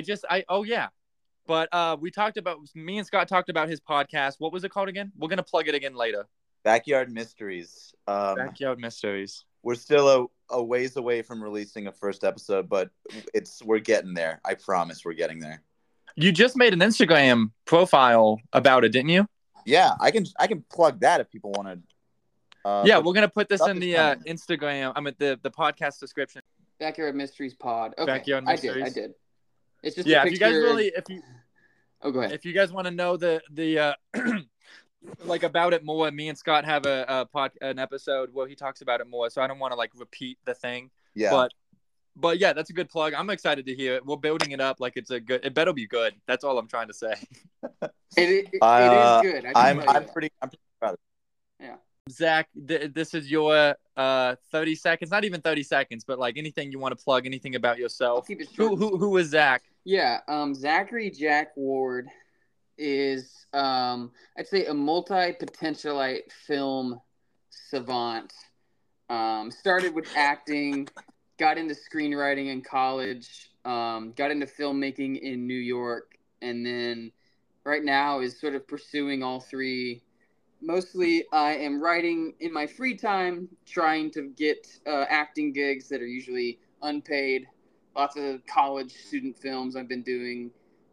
Speaker 2: But we talked about, me and Scott talked about his podcast. What was it called again? We're gonna plug it again later.
Speaker 3: Backyard Mysteries.
Speaker 2: Backyard Mysteries.
Speaker 3: We're still a ways away from releasing a first episode, but we're getting there. I promise we're getting there.
Speaker 2: You just made an Instagram profile about it, didn't you?
Speaker 3: Yeah, I can plug that if people want to.
Speaker 2: Yeah, we're gonna put this in the Instagram. I'm at the podcast description.
Speaker 1: Backyard Mysteries Pod. Okay,
Speaker 2: Backyard Mysteries.
Speaker 1: I did. It's just
Speaker 2: yeah.
Speaker 1: A picture...
Speaker 2: Oh, go ahead. If you guys want to know the like about it more, me and Scott have an episode where he talks about it more. So I don't want to like repeat the thing. Yeah. But yeah, that's a good plug. I'm excited to hear it. We're building it up like it better be good. That's all I'm trying to say.
Speaker 1: It is good.
Speaker 3: I'm pretty proud of it.
Speaker 1: Yeah.
Speaker 2: Zach, this is your 30 seconds. Not even 30 seconds, but like anything you want to plug, anything about yourself.
Speaker 1: I'll keep it short.
Speaker 2: Who is Zach?
Speaker 1: Yeah, Zachary Jack Ward is I'd say a multi-potentialite film savant. Started with acting, got into screenwriting in college, got into filmmaking in New York, and then right now is sort of pursuing all three. Mostly, I am writing in my free time, trying to get acting gigs that are usually unpaid. Lots of college student films I've been doing.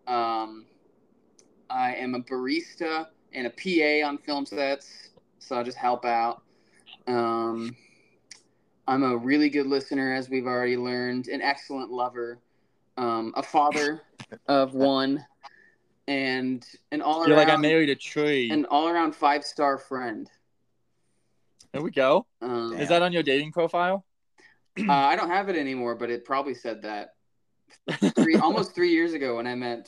Speaker 1: I am a barista and a PA on film sets, so I just help out. Um, I'm a really good listener, as we've already learned, an excellent lover, a father of one, and an all
Speaker 2: You're like, I
Speaker 1: around
Speaker 2: married a tree.
Speaker 1: an all around 5-star friend.
Speaker 2: There we go.
Speaker 1: Um,
Speaker 2: Is that on your dating profile?
Speaker 1: I don't have it anymore, but it probably said that almost 3 years ago when I met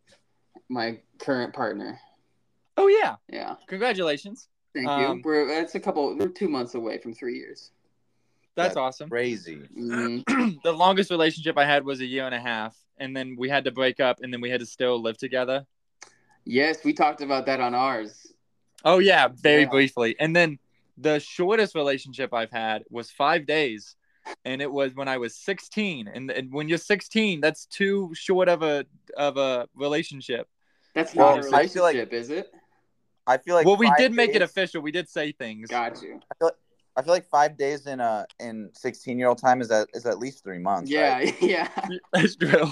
Speaker 1: my current partner.
Speaker 2: Oh yeah.
Speaker 1: Yeah.
Speaker 2: Congratulations.
Speaker 1: Thank you. We're 2 months away from 3 years.
Speaker 2: That's awesome.
Speaker 3: Crazy.
Speaker 1: Mm-hmm.
Speaker 2: The longest relationship I had was 1.5 years, and then we had to break up, and then we had to still live together.
Speaker 1: Yes, we talked about that on ours.
Speaker 2: Oh yeah, very briefly. And then the shortest relationship I've had was 5 days, and it was when I was 16. And when you're 16, that's too short of a relationship.
Speaker 1: That's not a relationship, is it?
Speaker 3: I feel like.
Speaker 2: Well, we did make it official. We did say things.
Speaker 1: Got you.
Speaker 3: I feel like 5 days in 16-year-old time is at least 3 months.
Speaker 1: Yeah,
Speaker 3: right?
Speaker 1: yeah.
Speaker 2: That's true.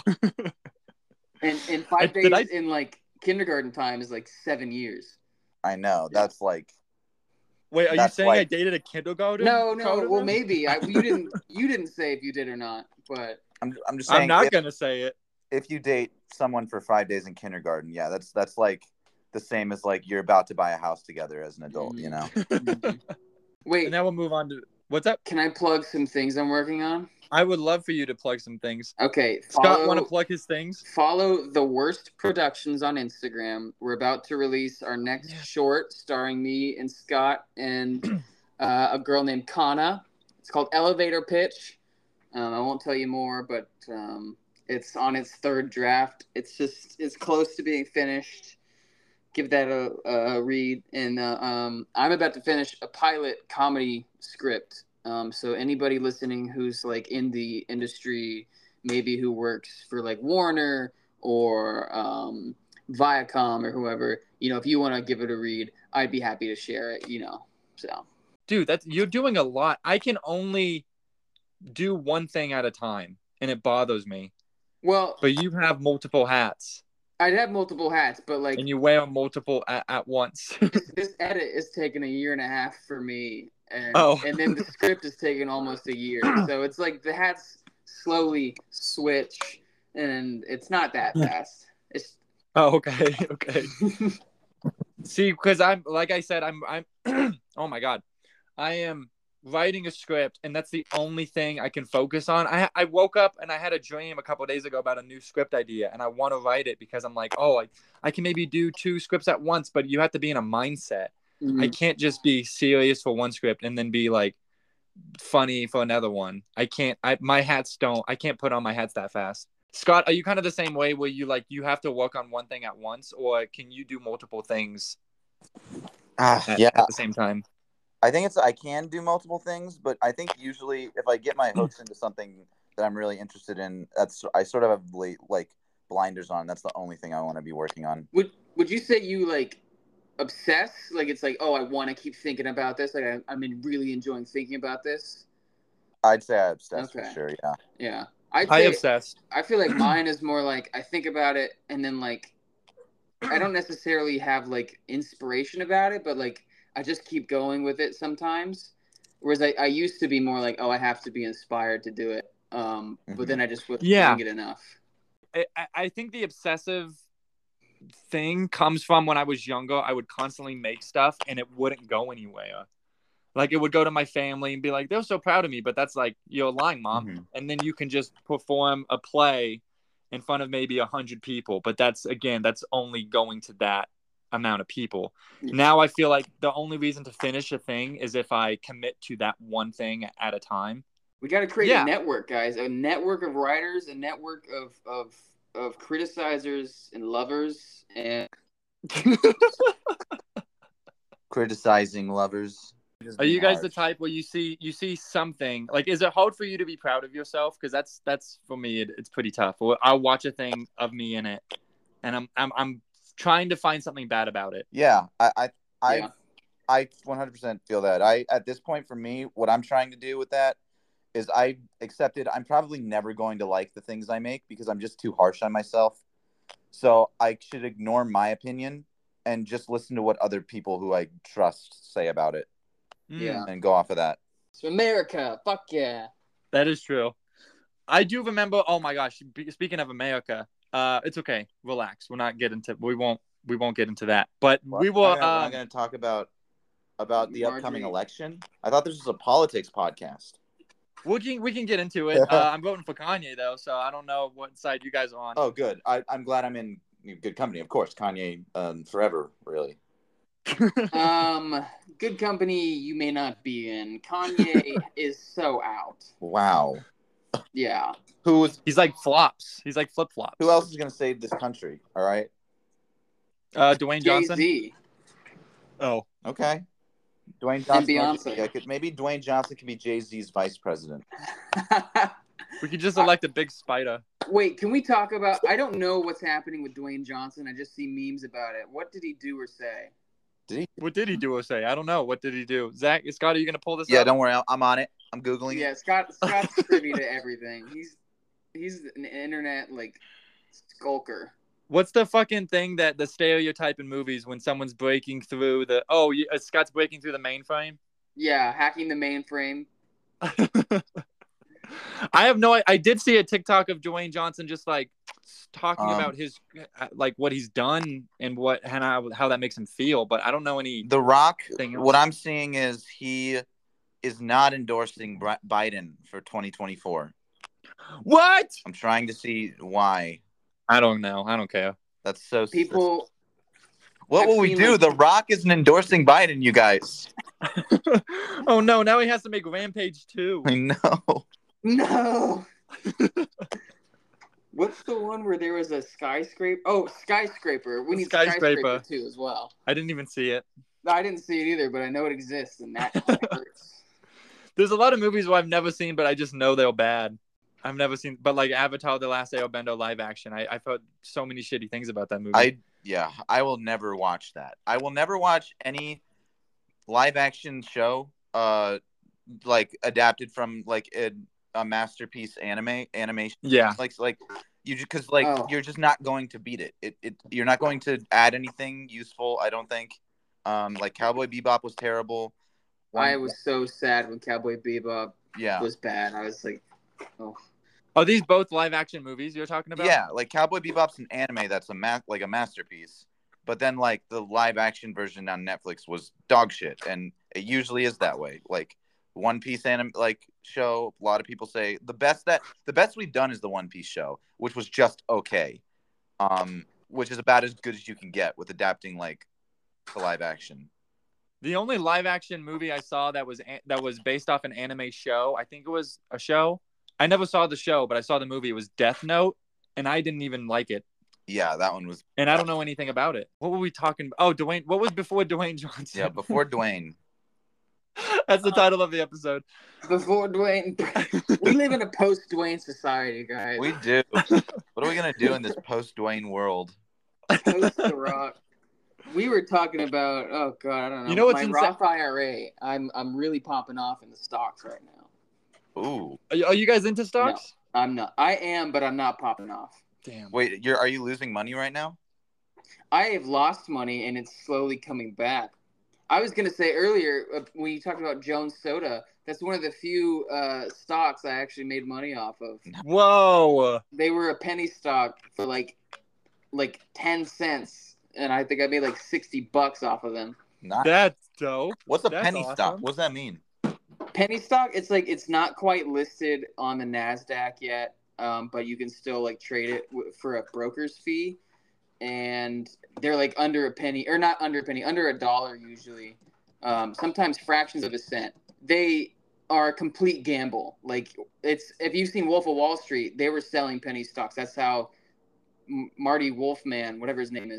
Speaker 1: and 5 days in like kindergarten time is like 7 years.
Speaker 3: I know. That's like.
Speaker 2: Wait, are you saying I dated a kindergarten?
Speaker 1: No. Well, maybe you didn't say if you did or not, but
Speaker 3: I'm just saying.
Speaker 2: I'm not gonna say it.
Speaker 3: If you date someone for 5 days in kindergarten, yeah, that's like the same as like you're about to buy a house together as an adult, you know.
Speaker 1: Wait.
Speaker 2: And now we'll move on to what's up.
Speaker 1: Can I plug some things I'm working on?
Speaker 2: I would love for you to plug some things.
Speaker 1: Okay.
Speaker 2: Scott, want to plug his things?
Speaker 1: Follow The Worst Productions on Instagram. We're about to release our next short starring me and Scott and a girl named Kana. It's called Elevator Pitch. I won't tell you more, but it's on its third draft. It's close to being finished. Give that a read. And I'm about to finish a pilot comedy script. So anybody listening who's like in the industry, maybe who works for like Warner or Viacom or whoever, you know, if you want to give it a read, I'd be happy to share it, you know. So,
Speaker 2: dude, you're doing a lot. I can only do one thing at a time, and it bothers me.
Speaker 1: Well,
Speaker 2: but you have multiple hats.
Speaker 1: I'd have multiple hats, but like,
Speaker 2: and you wear multiple at once.
Speaker 1: this edit is taking 1.5 years for me. And then the script is taking almost 1 year. So it's like the hats slowly switch, and it's not that fast.
Speaker 2: Okay. See, because I'm like I said, I'm oh my God, I am writing a script, and that's the only thing I can focus on. I woke up and I had a dream a couple of days ago about a new script idea, and I want to write it because I'm like, I can maybe do 2 scripts at once, but you have to be in a mindset. Mm-hmm. I can't just be serious for one script and then be like funny for another one. I can't put on my hats that fast. Scott, are you kind of the same way where you have to work on one thing at once, or can you do multiple things at the same time?
Speaker 3: I think I can do multiple things, but I think usually if I get my hooks into something that I'm really interested in, I sort of have like blinders on. That's the only thing I want to be working on.
Speaker 1: Would you say you like obsess? Like it's like, I want to keep thinking about this. Like I'm really enjoying thinking about this.
Speaker 3: I'd say I obsess for sure. Yeah.
Speaker 1: Yeah.
Speaker 2: I obsessed.
Speaker 1: I feel like mine is more like I think about it and then like I don't necessarily have like inspiration about it, but like I just keep going with it sometimes. Whereas I used to be more like, I have to be inspired to do it. But then I just wasn't doing it enough.
Speaker 2: I think the obsessive thing comes from when I was younger. I would constantly make stuff and it wouldn't go anywhere. Like it would go to my family and be like, they're so proud of me. But that's like, you're lying, Mom. Mm-hmm. And then you can just perform a play in front of maybe 100 people. But that's only going to that amount of people. Now I feel like the only reason to finish a thing is if I commit to that one thing at a time.
Speaker 1: We got to create a network, guys. A network of writers, a network of criticizers and lovers, and
Speaker 3: Criticizing lovers.
Speaker 2: Are you guys the type where you see something like? Is it hard for you to be proud of yourself? Because that's for me, it's pretty tough. Or I'll watch a thing of me in it, and I'm trying to find something bad about it.
Speaker 3: Yeah, I 100% feel that. At this point for me, what I'm trying to do with that is I accepted I'm probably never going to like the things I make because I'm just too harsh on myself. So I should ignore my opinion and just listen to what other people who I trust say about it.
Speaker 1: Yeah.
Speaker 3: And go off of that.
Speaker 1: So America, fuck yeah.
Speaker 2: That is true. I do remember. Oh my gosh! Speaking of America, it's okay. Relax. We won't get into that. But
Speaker 3: what?
Speaker 2: We will.
Speaker 3: We're not going to talk about the upcoming election. I thought this was a politics podcast.
Speaker 2: We can get into it. I'm voting for Kanye though, so I don't know what side you guys are on.
Speaker 3: Oh, good. I'm glad I'm in good company. Of course, Kanye forever, really.
Speaker 1: Good company you may not be in. Kanye is so out.
Speaker 3: Wow.
Speaker 1: Yeah.
Speaker 2: He's like flops. He's like flip flops.
Speaker 3: Who else is gonna save this country? All right.
Speaker 2: Dwayne Johnson.
Speaker 1: Jay-Z.
Speaker 3: Oh. Okay. Dwayne Johnson.
Speaker 1: And Beyonce.
Speaker 3: Maybe Dwayne Johnson can be Jay-Z's vice president.
Speaker 2: We could just elect a big spider.
Speaker 1: Wait, can we talk about? I don't know what's happening with Dwayne Johnson. I just see memes about it. What did he do or say?
Speaker 2: What did he do or say? I don't know. What did he do? Scott, are you going to pull this up?
Speaker 3: Yeah, don't worry. I'm on it. I'm Googling it.
Speaker 1: Yeah, Scott's privy to everything. He's an internet, skulker.
Speaker 2: What's the fucking thing that the stereotype in movies when someone's breaking through Scott's breaking through the mainframe?
Speaker 1: Yeah, hacking the mainframe.
Speaker 2: I did see a TikTok of Dwayne Johnson just talking about his what he's done and how that makes him feel, but I don't know any.
Speaker 3: The Rock. What I'm seeing is he is not endorsing Biden for 2024.
Speaker 2: What?
Speaker 3: I'm trying to see why.
Speaker 2: I don't know. I don't care.
Speaker 3: That's so.
Speaker 1: People.
Speaker 3: What will we do? The Rock isn't endorsing Biden, you guys.
Speaker 2: Oh no! Now he has to make Rampage 2.
Speaker 3: I know.
Speaker 1: No. What's the one where there was a skyscraper? Oh, Skyscraper. We need Skyscraper 2 as well.
Speaker 2: I didn't even see it.
Speaker 1: I didn't see it either, but I know it exists, and that hurts.
Speaker 2: There's a lot of movies where I've never seen, but I just know they're bad. I've never seen, but Avatar: The Last Airbender live action, I've heard so many shitty things about that movie.
Speaker 3: I will never watch that. I will never watch any live action show, adapted from a masterpiece animation.
Speaker 2: Yeah,
Speaker 3: you're just not going to beat it. You're not going to add anything useful. I don't think. Cowboy Bebop was terrible.
Speaker 1: I was so sad when Cowboy Bebop was bad. I was like, oh.
Speaker 2: Are these both live action movies you're talking about?
Speaker 3: Yeah, Cowboy Bebop's an anime that's a masterpiece. But then the live action version on Netflix was dog shit, and it usually is that way. One Piece show, a lot of people say the best we've done is the One Piece show, which was just okay. Which is about as good as you can get with adapting to live action.
Speaker 2: The only live action movie I saw that was based off an anime show, I think it was a show. I never saw the show, but I saw the movie. It was Death Note, and I didn't even like it.
Speaker 3: Yeah, that one was.
Speaker 2: And I don't know anything about it. What were we talking about? Oh, Dwayne. What was before Dwayne Johnson?
Speaker 3: Yeah, before Dwayne.
Speaker 2: That's the title of the episode.
Speaker 1: Before Dwayne. We live in a post-Dwayne society, guys.
Speaker 3: We do. What are we going to do in this post-Dwayne world?
Speaker 1: Post-The Rock. We were talking about, oh, God, I don't know.
Speaker 2: You know what's
Speaker 1: my Roth IRA. I'm really popping off in the stocks right now.
Speaker 3: Ooh.
Speaker 2: Are you guys into stocks?
Speaker 1: No, I'm not. I am, but I'm not popping off.
Speaker 2: Damn.
Speaker 3: Wait, are you losing money right now?
Speaker 1: I have lost money, and it's slowly coming back. I was going to say earlier, when you talked about Jones Soda, that's one of the few stocks I actually made money off of.
Speaker 2: Whoa.
Speaker 1: They were a penny stock for like 10 cents, and I think I made $60 off of them.
Speaker 3: Nice.
Speaker 2: That's dope.
Speaker 3: What's a
Speaker 2: That's
Speaker 3: penny
Speaker 2: awesome.
Speaker 3: stock? What does that mean?
Speaker 1: Penny stock, it's not quite listed on the NASDAQ yet, but you can still trade it for a broker's fee. And they're under a penny, or not under a penny, under $1 usually. Sometimes fractions of a cent. They are a complete gamble. If you've seen Wolf of Wall Street, they were selling penny stocks. That's how Marty Wolfman, whatever his name is,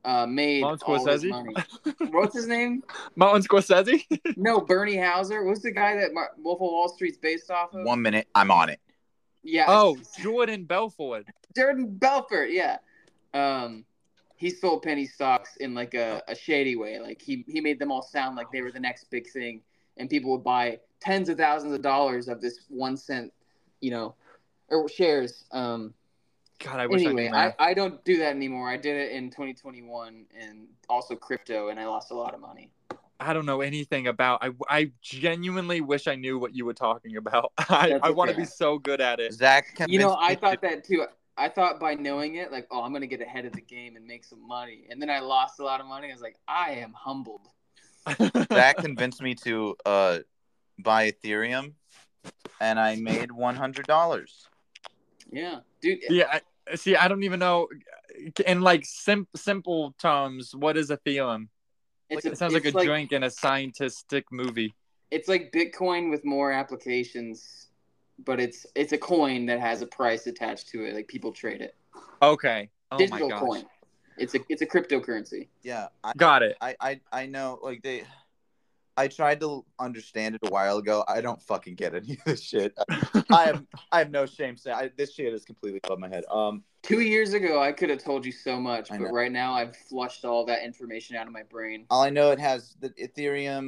Speaker 1: made
Speaker 2: Martin
Speaker 1: all his
Speaker 2: Scorsese?
Speaker 1: money. What's his name?
Speaker 2: Martin Scorsese?
Speaker 1: No, Bernie Hauser. What's the guy that Wolf of Wall Street's based off of?
Speaker 3: 1 minute, I'm on it.
Speaker 1: Yeah.
Speaker 2: Oh, Jordan Belfort.
Speaker 1: Jordan Belfort. Yeah. He sold penny stocks in like a shady way. Like he made them all sound like they were the next big thing, and people would buy tens of thousands of dollars of this 1 cent, or shares.
Speaker 2: God, I wish I knew math.
Speaker 1: I don't do that anymore. I did it in 2021 and also crypto, and I lost a lot of money.
Speaker 2: I don't know anything about. I genuinely wish I knew what you were talking about. I want to be so good at it.
Speaker 3: Zach,
Speaker 1: I thought that too. I thought by knowing it, like, oh, I'm gonna get ahead of the game and make some money, and then I lost a lot of money. I was like, I am humbled.
Speaker 3: Zach convinced me to buy Ethereum, and I made $100.
Speaker 1: Yeah, dude.
Speaker 2: Yeah, I don't even know. In like simple terms, what is Ethereum? It sounds like a drink in a scientific movie.
Speaker 1: It's like Bitcoin with more applications, but it's a coin that has a price attached to it. Like people trade it.
Speaker 2: Okay. Oh
Speaker 1: Digital
Speaker 2: my gosh.
Speaker 1: coin. It's a cryptocurrency.
Speaker 3: Yeah.
Speaker 2: Got it.
Speaker 3: I know. Like I tried to understand it a while ago. I don't fucking get any of this shit. I have no shame saying this shit is completely above my head.
Speaker 1: 2 years ago, I could have told you so much, but right now I've flushed all that information out of my brain.
Speaker 3: All I know, it has the Ethereum.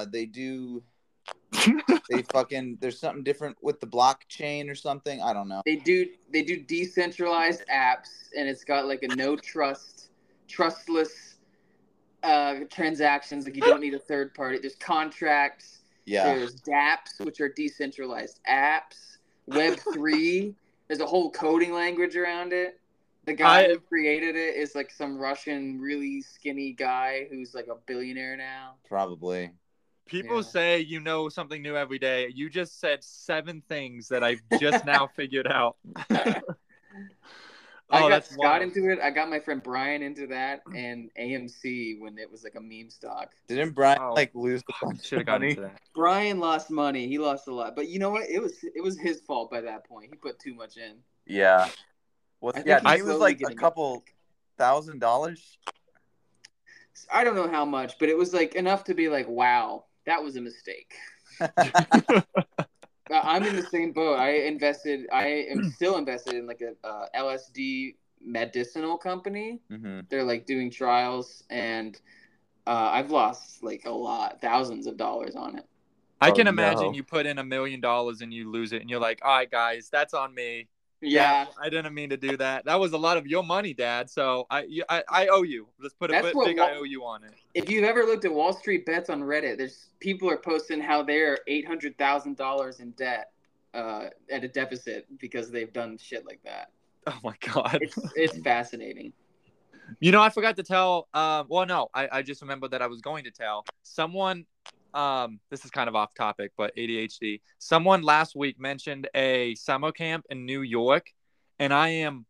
Speaker 3: There's something different with the blockchain or something. I don't know.
Speaker 1: They do decentralized apps, and it's got like a trustless transactions. Like you don't need a third party. There's contracts.
Speaker 3: Yeah.
Speaker 1: There's dApps, which are decentralized apps. Web3. There's a whole coding language around it. The guy who created it is like some Russian, really skinny guy who's like a billionaire now.
Speaker 3: Probably.
Speaker 2: People say you know something new every day. You just said 7 things that I've just now figured out.
Speaker 1: I got Scott into it. I got my friend Brian into that, and AMC when it was like a meme stock.
Speaker 3: Didn't Brian lose the bunch of money?
Speaker 2: Into that.
Speaker 1: Brian lost money. He lost a lot, but you know what? It was his fault by that point. He put too much in.
Speaker 3: Yeah. Well, he was like a couple $1,000.
Speaker 1: I don't know how much, but it was like enough to be like, wow, that was a mistake. I'm in the same boat. I am still invested in like a LSD medicinal company.
Speaker 3: Mm-hmm.
Speaker 1: They're like doing trials, and I've lost like a lot, thousands of dollars on it.
Speaker 2: I can imagine you put in $1 million and you lose it, and you're like, all right, guys, that's on me.
Speaker 1: Yeah,
Speaker 2: I didn't mean to do that. That was a lot of your money, Dad. So I owe you. Let's put a big I owe you on it.
Speaker 1: If you've ever looked at Wall Street Bets on Reddit, there's people are posting how they're $800,000 in debt, at a deficit because they've done shit like that.
Speaker 2: Oh my God,
Speaker 1: it's fascinating.
Speaker 2: You know, I forgot to tell. I just remembered that I was going to tell someone. This is kind of off topic, but ADHD. Someone last week mentioned a summer camp in New York, and I am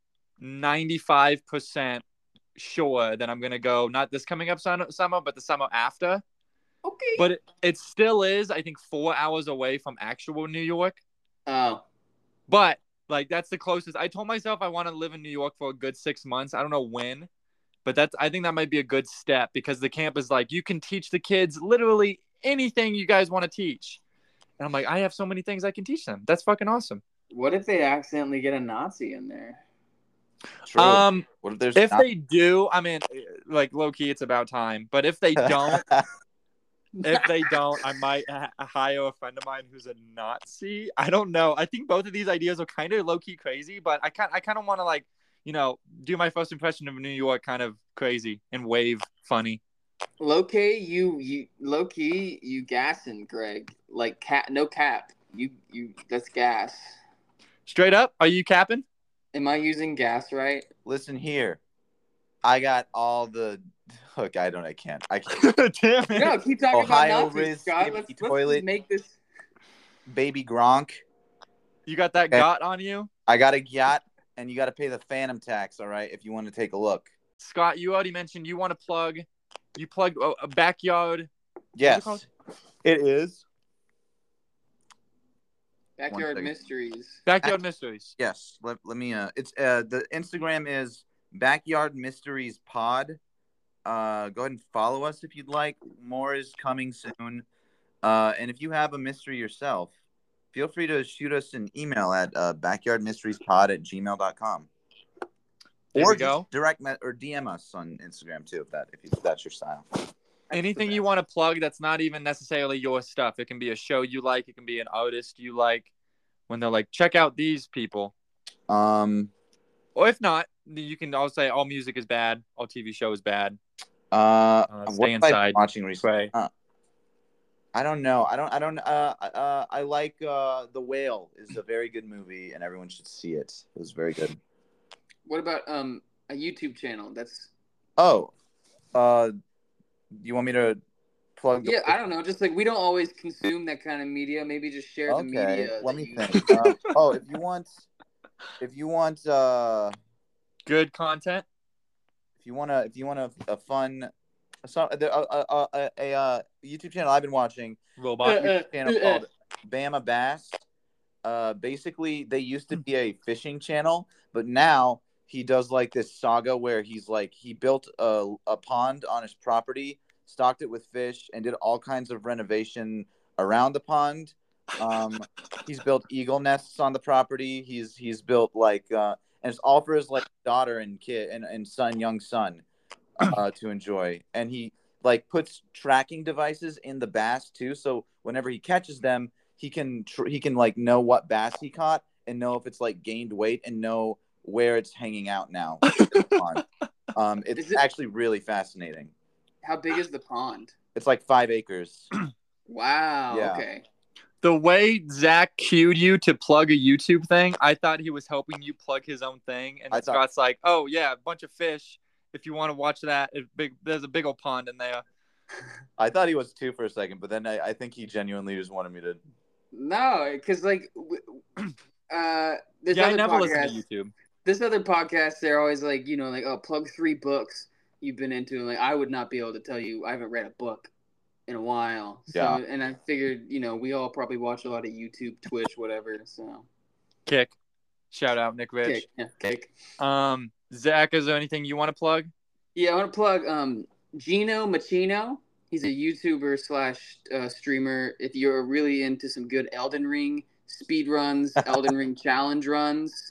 Speaker 2: 95% sure that I'm going to go, not this coming up summer, but the summer after.
Speaker 1: Okay.
Speaker 2: But it still is, I think, 4 hours away from actual New York.
Speaker 1: Oh.
Speaker 2: But, like, that's the closest. I told myself I want to live in New York for a good 6 months. I don't know when, but I think that might be a good step because the camp is like, you can teach the kids literally anything you guys want to teach. And I'm like, I have so many things I can teach them. That's fucking awesome.
Speaker 1: What if they accidentally get a Nazi in there?
Speaker 3: True. What if
Speaker 2: they do, I mean, like low key, it's about time. But if they don't, I might hire a friend of mine who's a Nazi. I don't know. I think both of these ideas are kind of low key crazy, but I kind of want to like, do my first impression of New York kind of crazy and wave funny.
Speaker 1: Low key, you gassing, Greg. Like no cap. You that's gas.
Speaker 2: Straight up, are you capping?
Speaker 1: Am I using gas right?
Speaker 3: Listen here, I got all the. Look, I can't.
Speaker 2: Damn it.
Speaker 1: No, keep talking
Speaker 3: Ohio
Speaker 1: about Nazis, Scott. Let's make this.
Speaker 3: Baby Gronk.
Speaker 2: You got that yacht on you?
Speaker 3: I got a yacht, and you got to pay the phantom tax. All right, if you want to take a look.
Speaker 2: Scott, you already mentioned you want to plug. You plug a backyard.
Speaker 3: Yes, it is.
Speaker 1: Backyard Mysteries.
Speaker 2: Backyard Mysteries.
Speaker 3: Yes. Let me. It's the Instagram is Backyard Mysteries Pod. Go ahead and follow us if you'd like. More is coming soon. And if you have a mystery yourself, feel free to shoot us an email at backyardmysteriespod@gmail.com. Or just direct or DM us on Instagram too, if that's your style.
Speaker 2: Anything you want to plug that's not even necessarily your stuff. It can be a show you like. It can be an artist you like. When they're like, check out these people. Or if not, you can also say all music is bad, all TV show is bad. Stay inside.
Speaker 3: Watching recently. I don't know. I like The Whale is a very good movie, and everyone should see it. It was very good.
Speaker 1: What about a YouTube channel?
Speaker 3: You want me to plug?
Speaker 1: Yeah, I don't know. Just like we don't always consume that kind of media. Maybe just share the media.
Speaker 3: Let me think. if you want
Speaker 2: good content.
Speaker 3: If you want a fun, a YouTube channel I've been watching, YouTube channel called Bama Bass. Basically, they used to be a fishing channel, but now he does like this saga where he built a pond on his property, stocked it with fish, and did all kinds of renovation around the pond. He's built eagle nests on the property. He's built and it's all for his daughter and kid and young son to enjoy. And he puts tracking devices in the bass too, so whenever he catches them, he can know what bass he caught and know if it's gained weight and know where it's hanging out now. It's actually really fascinating.
Speaker 1: How big is the pond?
Speaker 3: It's 5 acres.
Speaker 1: Wow.
Speaker 3: Yeah.
Speaker 1: Okay.
Speaker 2: The way Zach cued you to plug a YouTube thing, I thought he was helping you plug his own thing. And Scott's like, oh, yeah, a bunch of fish. If you want to watch that, there's a big old pond in there.
Speaker 3: I thought he was too for a second, but then I think he genuinely just wanted me to.
Speaker 1: No, because
Speaker 2: I never listen to YouTube.
Speaker 1: This other podcast, they're always plug 3 books you've been into. And I would not be able to tell you. I haven't read a book in a while. So, yeah. And I figured, we all probably watch a lot of YouTube, Twitch, whatever. So,
Speaker 2: Kick. Shout out, Nick Rich.
Speaker 1: Kick. Yeah, Kick.
Speaker 2: Zach, is there anything you want to plug?
Speaker 1: Yeah, I want to plug Gino Machino. He's a YouTuber / streamer. If you're really into some good Elden Ring speed runs, Elden Ring challenge runs,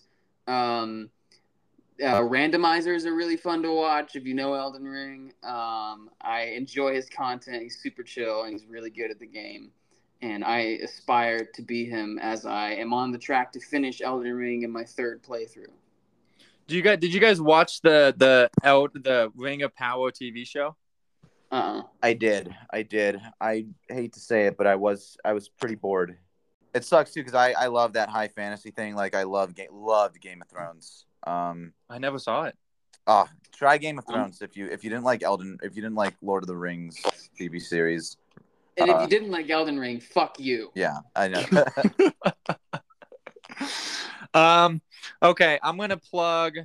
Speaker 1: randomizers are really fun to watch if you know Elden Ring. I enjoy his content. He's super chill and he's really good at the game. And I aspire to be him as I am on the track to finish Elden Ring in my 3rd playthrough.
Speaker 2: Did you guys watch the Ring of Power TV show?
Speaker 3: I did. I hate to say it, but I was pretty bored. It sucks too because I love that high fantasy thing. I loved Game of Thrones.
Speaker 2: I never saw it.
Speaker 3: Try Game of Thrones if you didn't like Lord of the Rings TV series.
Speaker 1: And if you didn't like Elden Ring, fuck you.
Speaker 3: Yeah, I know.
Speaker 2: Okay, I'm gonna plug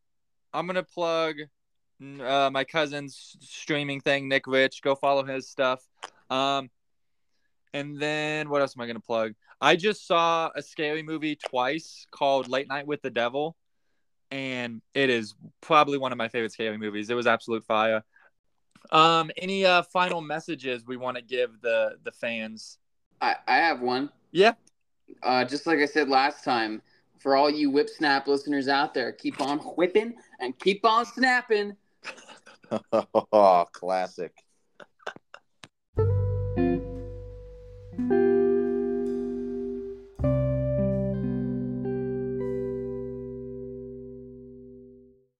Speaker 2: my cousin's streaming thing, Nick Rich. Go follow his stuff. And then what else am I gonna plug? I just saw a scary movie twice called Late Night with the Devil, and it is probably one of my favorite scary movies. It was absolute fire. Any final messages we want to give the fans?
Speaker 1: I have one.
Speaker 2: Yeah.
Speaker 1: Just like I said last time, for all you Whip Snap listeners out there, keep on whipping and keep on snapping.
Speaker 3: Oh, classic.